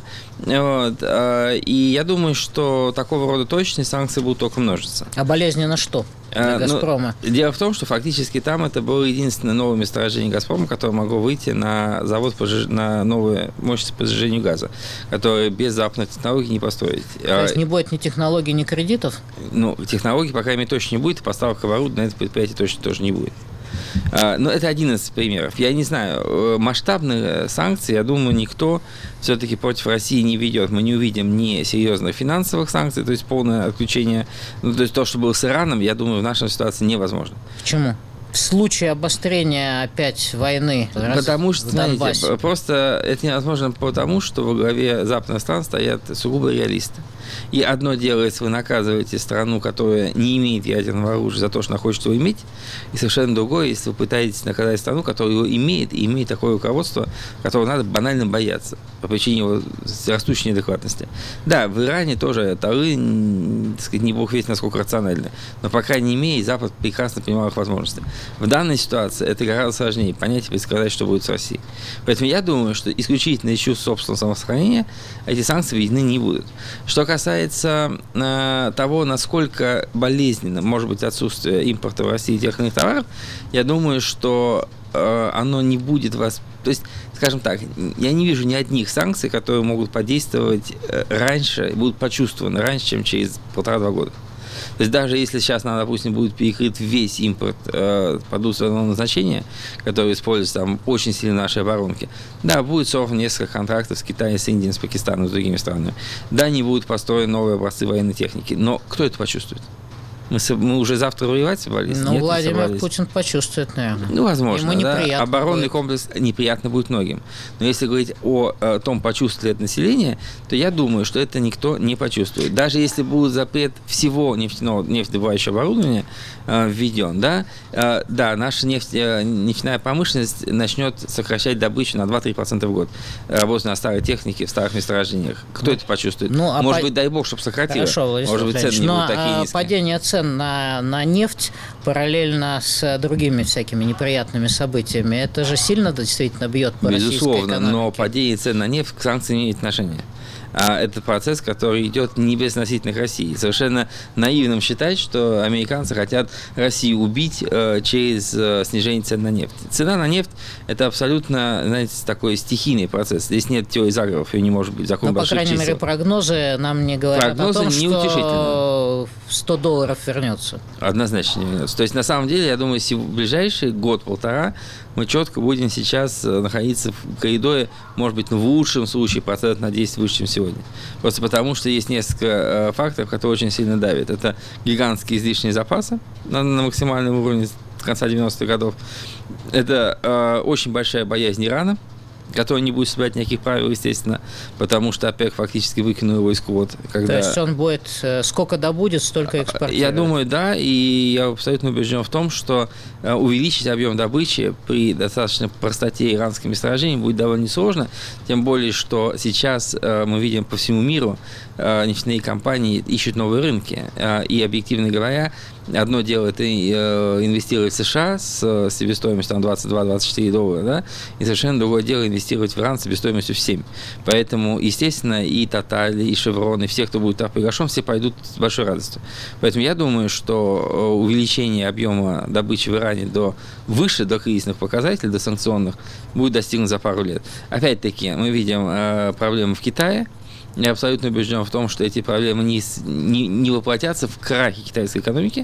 И я думаю, что такого рода точные санкции будут только множиться. А болезненно что? Для «Газпрома»? Дело в том, что фактически там это было единственное новое месторождение «Газпрома», которое могло выйти на завод на новые мощности по сжижению газа, которые без западных технологий не построить. То есть не будет ни технологий, ни кредитов? Технологий, по крайней мере, точно не будет, и поставок оборудования на это предприятие точно тоже не будет. Но это один из примеров. Я не знаю, масштабные санкции, я думаю, никто все-таки против России не ведет. Мы не увидим ни серьезных финансовых санкций, то есть полное отключение, то есть то, что было с Ираном, я думаю, в нашей ситуации невозможно. Почему? В случае обострения опять войны потому что, в Донбассе. знаете, просто это невозможно потому, что во главе западных стран стоят сугубо реалисты. И одно дело, если вы наказываете страну, которая не имеет ядерного оружия, за то, что она хочет его иметь, и совершенно другое, если вы пытаетесь наказать страну, которая его имеет, и имеет такое руководство, которого надо банально бояться по причине его растущей неадекватности. Да, в Иране тоже Тары, так сказать, не бог весть насколько рациональны, но, по крайней мере, Запад прекрасно понимал их возможности. В данной ситуации это гораздо сложнее понять и предсказать, что будет с Россией. Поэтому я думаю, что исключительно из чувств собственного самосохранения эти санкции введены не будут. Что касается того, насколько болезненно может быть отсутствие импорта в России тех или иных товаров, я думаю, что оно не будет вас... То есть, скажем так, я не вижу ни одних санкций, которые могут подействовать раньше, будут почувствованы раньше, чем через 1,5-2 года. То есть даже если сейчас, допустим, будет перекрыт весь импорт продуктов двойного назначения, который используется там очень сильно в нашей оборонке, да, будет сорвано несколько контрактов с Китаем, с Индией, с Пакистаном, с другими странами. Да, не будут построены новые образцы военной техники. Но кто это почувствует? Мы уже завтра воевать собрались? Ну, Владимир Путин почувствует, наверное. Возможно, ему да. неприятно Оборонный будет. комплекс неприятно будет многим. Но если говорить о том, почувствует ли это население, то я думаю, что это никто не почувствует. Даже если будет запрет всего нефтедобывающего оборудования введен, да, наша нефтяная промышленность начнет сокращать добычу на 2-3% в год. Работать на старой технике, в старых месторождениях. Кто это почувствует? Может быть, дай бог, чтобы сократило. Хорошо, может быть, цены не будут такие низкие. Падение цен на нефть параллельно с другими всякими неприятными событиями, это же сильно действительно бьет по российской экономике. Безусловно, но падение цен на нефть к санкциям имеет отношение. Это процесс, который идет не безотносительно к России. Совершенно наивным считать, что американцы хотят Россию убить через снижение цен на нефть. Цена на нефть – это абсолютно, знаете, такой стихийный процесс. Здесь нет теории заговоров, и не может быть закон больших чисел. Но, по крайней мере, прогнозы нам не говорят прогнозы о том, что $100 вернется. Однозначно не вернется. То есть, на самом деле, я думаю, в ближайший год-полтора мы четко будем сейчас находиться в коридоре, может быть, в лучшем случае процент на 10 выше, чем сегодня. Просто потому, что есть несколько факторов, которые очень сильно давят. Это гигантские излишние запасы на максимальном уровне с конца 90-х годов. Это очень большая боязнь Ирана, который не будет соблюдать никаких правил, естественно, потому что ОПЕК фактически выкинул его из квот. То есть он будет, сколько добудет, столько экспортировать? Я думаю, да, и я абсолютно убежден в том, что увеличить объем добычи при достаточно простоте иранских месторождений будет довольно несложно, тем более, что сейчас мы видим по всему миру нефтяные компании ищут новые рынки, и, объективно говоря, одно дело это инвестировать в США с себестоимостью $22-24, да, и совершенно другое дело инвестировать в Иран с себестоимостью в 7. Поэтому, естественно, и Total, и Chevron, и все, кто будет так приглашен, все пойдут с большой радостью. Поэтому я думаю, что увеличение объема добычи в Иране выше до кризисных показателей, до санкционных, будет достигнуто за пару лет. Опять-таки, мы видим проблемы в Китае. Я абсолютно убежден в том, что эти проблемы не воплотятся в крахе китайской экономики,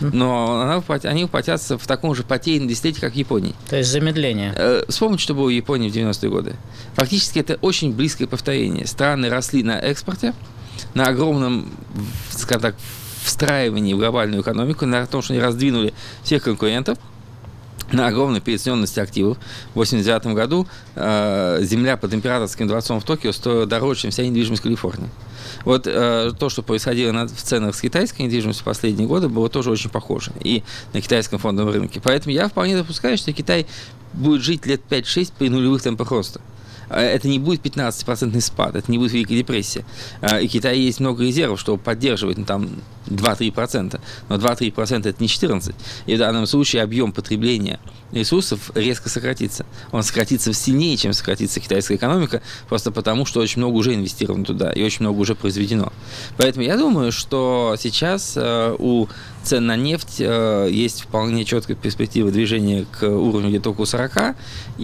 но они воплотятся в таком же потерянном десятилетии, как в Японии. То есть замедление. Вспомните, что было в Японии в 90-е годы. Фактически это очень близкое повторение. Страны росли на экспорте, на огромном, скажем так, встраивании в глобальную экономику, на том, что они раздвинули всех конкурентов, на огромной переоцененности активов. В 1989 году земля под императорским дворцом в Токио стоила дороже, чем вся недвижимость в Калифорнии. Вот то, что происходило в ценах с китайской недвижимостью в последние годы, было тоже очень похоже и на китайском фондовом рынке. Поэтому я вполне допускаю, что Китай будет жить лет 5-6 при нулевых темпах роста. Это не будет 15% спад, это не будет Великая депрессия. И в Китае есть много резервов, чтобы поддерживать 2-3%. Но 2-3% это не 14%. И в данном случае объем потребления ресурсов резко сократится. Он сократится сильнее, чем сократится китайская экономика, просто потому, что очень много уже инвестировано туда и очень много уже произведено. Поэтому я думаю, что сейчас у цен на нефть есть вполне четкая перспектива движения к уровню где-то около 40,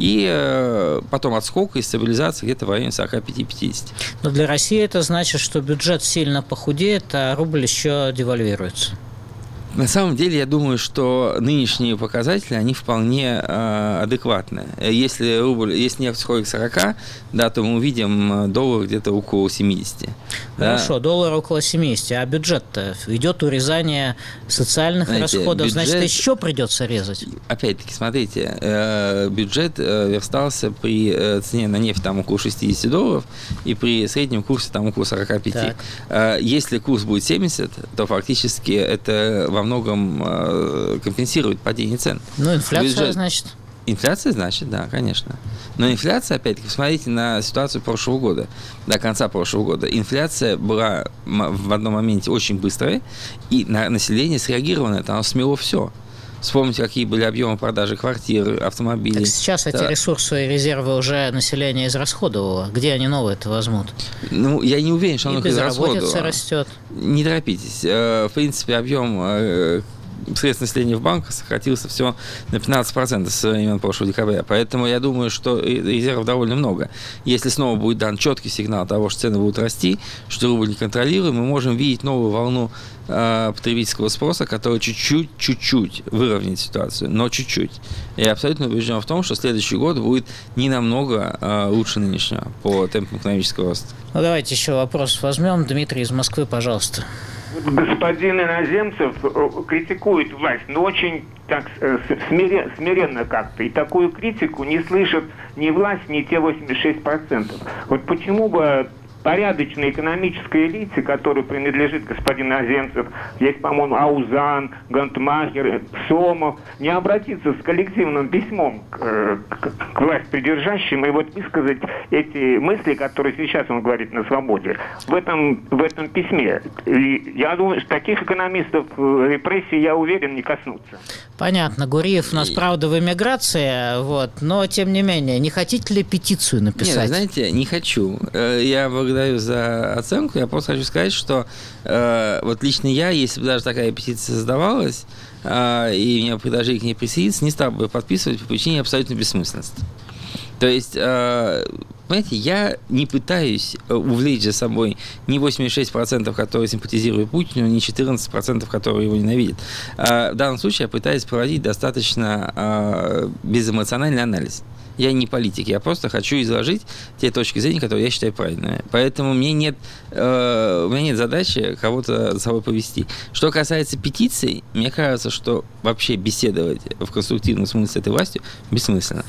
и потом отскок и стабилизация где-то в районе 45-50. Но для России это значит, что бюджет сильно похудеет, а рубль еще девальвируется. На самом деле, я думаю, что нынешние показатели, они вполне адекватны. Если нефть сходит к 40, да, то мы увидим доллар где-то около 70. Хорошо, да? Доллар около 70, а бюджет-то идет урезание социальных расходов, бюджет, значит, еще придется резать. Опять-таки, смотрите, бюджет верстался при цене на нефть там около $60 и при среднем курсе там около 45. Так. Если курс будет 70, то фактически это во многом компенсирует падение цен. Ну, инфляция, значит. Инфляция, значит, да, конечно. Но инфляция, опять-таки, посмотрите на ситуацию прошлого года, до конца прошлого года. Инфляция была в одном моменте очень быстрая, и население среагировало на это, оно смело все. Вспомните, какие были объемы продажи квартир, автомобилей. Так сейчас эти ресурсы и резервы уже население израсходовало. Где они новые-то возьмут? Ну, я не уверен, что оно их израсходовало. И безработица растет. Не торопитесь. В принципе, объем средств населения в банках сократился всего на 15% с времен прошлого декабря. Поэтому я думаю, что резервов довольно много. Если снова будет дан четкий сигнал того, что цены будут расти, что рубль неконтролируем, мы можем видеть новую волну потребительского спроса, который чуть-чуть выровняет ситуацию, но чуть-чуть. Я абсолютно убежден в том, что следующий год будет не намного лучше нынешнего по темпам экономического роста. Ну, давайте еще вопрос возьмем. Дмитрий из Москвы, пожалуйста. Господин Иноземцев критикует власть, но очень так смиренно как-то. И такую критику не слышат ни власть, ни те 86%. Вот почему бы порядочной экономической элите, которой принадлежит господин Наземцев, есть, по-моему, Аузан, Гантмахер, Сомов, не обратиться с коллективным письмом к властьпридержащим и вот высказать эти мысли, которые сейчас он говорит на свободе, в этом письме. И я думаю, что таких экономистов репрессий, я уверен, не коснутся. Понятно. Гуриев у нас, правда, в эмиграции, вот, но, тем не менее, не хотите ли петицию написать? Нет, знаете, не хочу. Я благодарю за оценку. Я просто хочу сказать, что вот лично я, если бы даже такая петиция создавалась, и меня предложили к ней присоединиться, не стал бы подписывать по причине абсолютной бессмысленности. То есть, понимаете, я не пытаюсь увлечь за собой ни 86%, которые симпатизируют Путину, ни 14%, которые его ненавидят. В данном случае я пытаюсь проводить достаточно безэмоциональный анализ. Я не политик, я просто хочу изложить те точки зрения, которые я считаю правильными. Поэтому у меня нет задачи кого-то за собой повести. Что касается петиций, мне кажется, что вообще беседовать в конструктивном смысле с этой властью бессмысленно.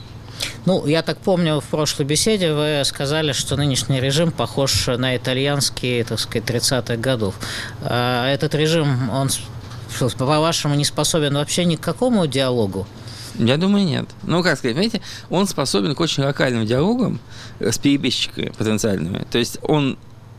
Ну, я так помню, в прошлой беседе вы сказали, что нынешний режим похож на итальянский, так сказать, 30-х годов. Этот режим, он, по-вашему, не способен вообще ни к какому диалогу? Я думаю, нет. Ну, как сказать, понимаете, он способен к очень локальным диалогам с перебежчиками потенциальными. То есть он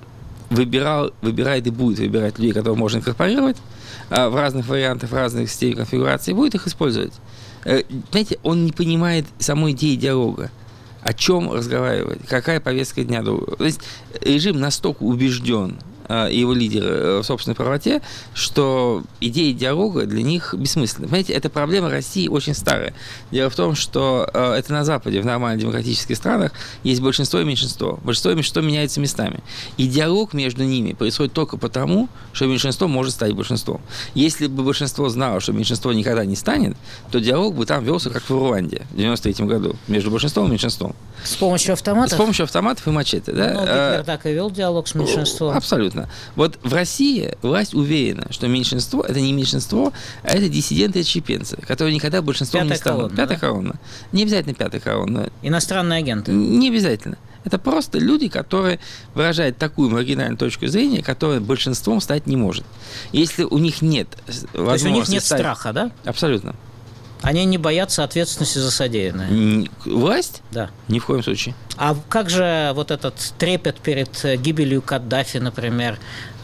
выбирает и будет выбирать людей, которых можно инкорпорировать в разных вариантах, в разных стилях конфигурации, и будет их использовать. Знаете, он не понимает самой идеи диалога. О чем разговаривать, какая повестка дня. То есть режим настолько убежден, и его лидеры в собственной правоте, что идея диалога для них бессмысленна. Понимаете, эта проблема России очень старая. Дело в том, что это на Западе, в нормальных демократических странах, есть большинство и меньшинство. Большинство и меньшинство меняются местами. И диалог между ними происходит только потому, что меньшинство может стать большинством. Если бы большинство знало, что меньшинство никогда не станет, то диалог бы там велся, как в Руанде в 1993 году, между большинством и меньшинством. С помощью автоматов? С помощью автоматов и мачете, да? Ну, Гитлер так и вел диалог с меньшинством. Абсолютно. Вот в России власть уверена, что меньшинство – это не меньшинство, а это диссиденты и отщепенцы, которые никогда большинством не станут. Пятая колонна. Не обязательно пятая колонна. Иностранные агенты. Не обязательно. Это просто люди, которые выражают такую маргинальную точку зрения, которая большинством стать не может. Если у них нет возможности... То есть у них нет страха, да? Абсолютно. Они не боятся ответственности за содеянное. Власть? Да. Ни в коем случае. А как же вот этот трепет перед гибелью Каддафи, например,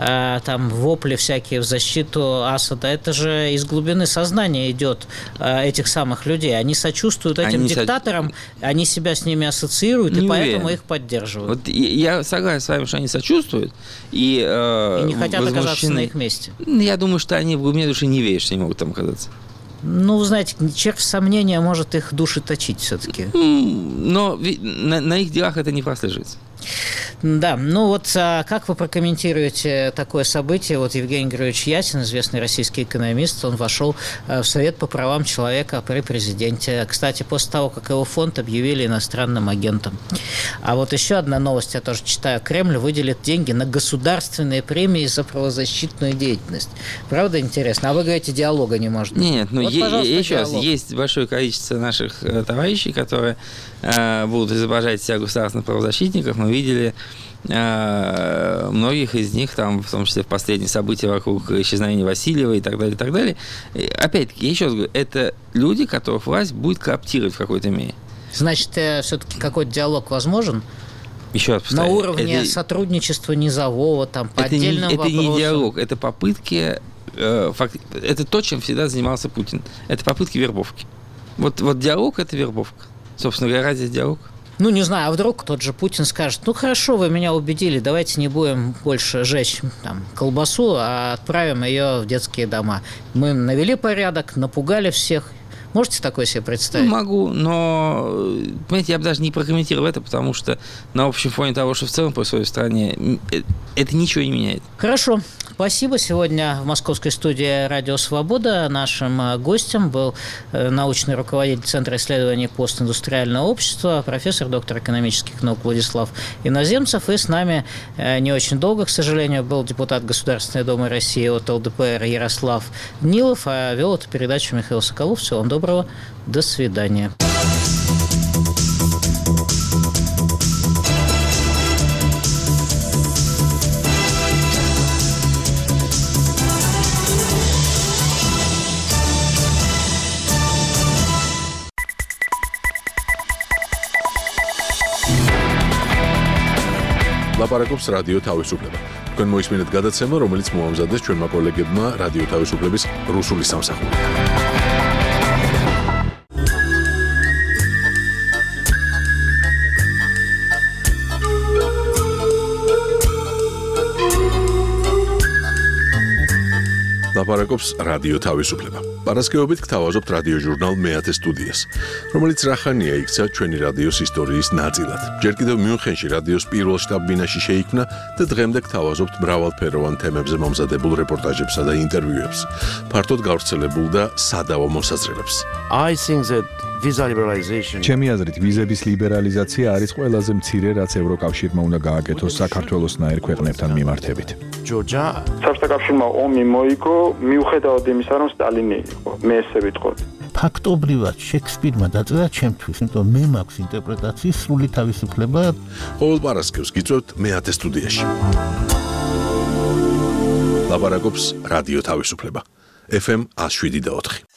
там вопли всякие в защиту Асада, это же из глубины сознания идет этих самых людей. Они сочувствуют этим диктаторам, они себя с ними ассоциируют, и поэтому их поддерживают. Вот я согласен с вами, что они сочувствуют. И не хотят оказаться на их месте. Я думаю, что они в глубине души не верят, что они могут там оказаться. Ну, вы знаете, червь сомнения может их души точить все-таки. Но на их делах это не прослеживается. Да, ну вот как вы прокомментируете такое событие? Вот Евгений Григорьевич Ясин, известный российский экономист, он вошел в Совет по правам человека при президенте. Кстати, после того, как его фонд объявили иностранным агентом. А вот еще одна новость, я тоже читаю. Кремль выделит деньги на государственные премии за правозащитную деятельность. Правда интересно? А вы говорите, диалога не может быть. Нет, ну вот, еще раз, есть большое количество наших товарищей, которые будут изображать себя государственных правозащитников. Мы видели многих из них, там, в том числе в последние события вокруг исчезновения Васильева и так далее, и так далее. И, опять-таки, я еще раз говорю, это люди, которых власть будет кооптировать в какой-то мере. Значит, все-таки какой-то диалог возможен? Еще раз повторяю, на уровне сотрудничества низового, там, по отдельным вопросам? Это не диалог, это попытки... Это то, чем всегда занимался Путин. Это попытки вербовки. Вот диалог – это вербовка. Собственно говоря, разве диалог? Ну, не знаю, а вдруг тот же Путин скажет, ну, хорошо, вы меня убедили, давайте не будем больше жечь там колбасу, а отправим ее в детские дома. Мы навели порядок, напугали всех. Можете такое себе представить? Могу, но, понимаете, я бы даже не прокомментировал это, потому что на общем фоне того, что в целом происходит в стране, это ничего не меняет. Хорошо. Спасибо. Сегодня в московской студии «Радио Свобода» нашим гостем был научный руководитель Центра исследований постиндустриального общества, профессор, доктор экономических наук Владислав Иноземцев. И с нами не очень долго, к сожалению, был депутат Государственной Думы России от ЛДПР Ярослав Нилов, а вел эту передачу Михаил Соколов. Всего вам доброго. До свидания. ლაპარაკობს რადიო თავისუფლება. თქვენ მოისმინეთ გადაცემა, რომელიც მოამზადეს ჩვენმა კოლეგებმა რადიო თავისუფლების რუსული სამსახურიდან. ლაპარაკობს რადიო თავისუფლება. პარასკევობით გთავაზობთ რადიო ჟურნალ მეათე სტუდიას, რომელიც რახანია იქცა ჩვენი რადიოს ისტორიის ნაწილად. ჯერ კიდევ მიუნხენში რადიოს პირველ შტაბ-ბინაში შეიქმნა და დღემდე გთავაზობთ მრავალფეროვან თემებზე მომზადებულ რეპორტაჟებსა და ინტერვიუებს, ფართოდ გავრცელებულ და სადავო მოსაზრებებს. I think that visa liberalization. ჩემი აზრით, ვიზების ლიბერალიზაცია არის ყველაზე მცირე, რაც ევროკავშირმა უნდა გააკეთოს საქართველოსნაირ ქვეყნებთან მიმართებით. Georgia. საბჭოთა კავშირმა ომი მოიგო, მიუხედავად იმისა, რომ სტალინი იყო. მე ესე ვიტყოდი. ფაქტობრივად შექსპირმა დაწერა ჩემთვის, იმიტომ მე მაქვს ინტერპრეტაციის სრული თავისუფლება. ყოველ პარასკევს გიწევთ მეათე სტუდიაში. ლაპარაკობს რადიო თავისუფლება. FM 107.4.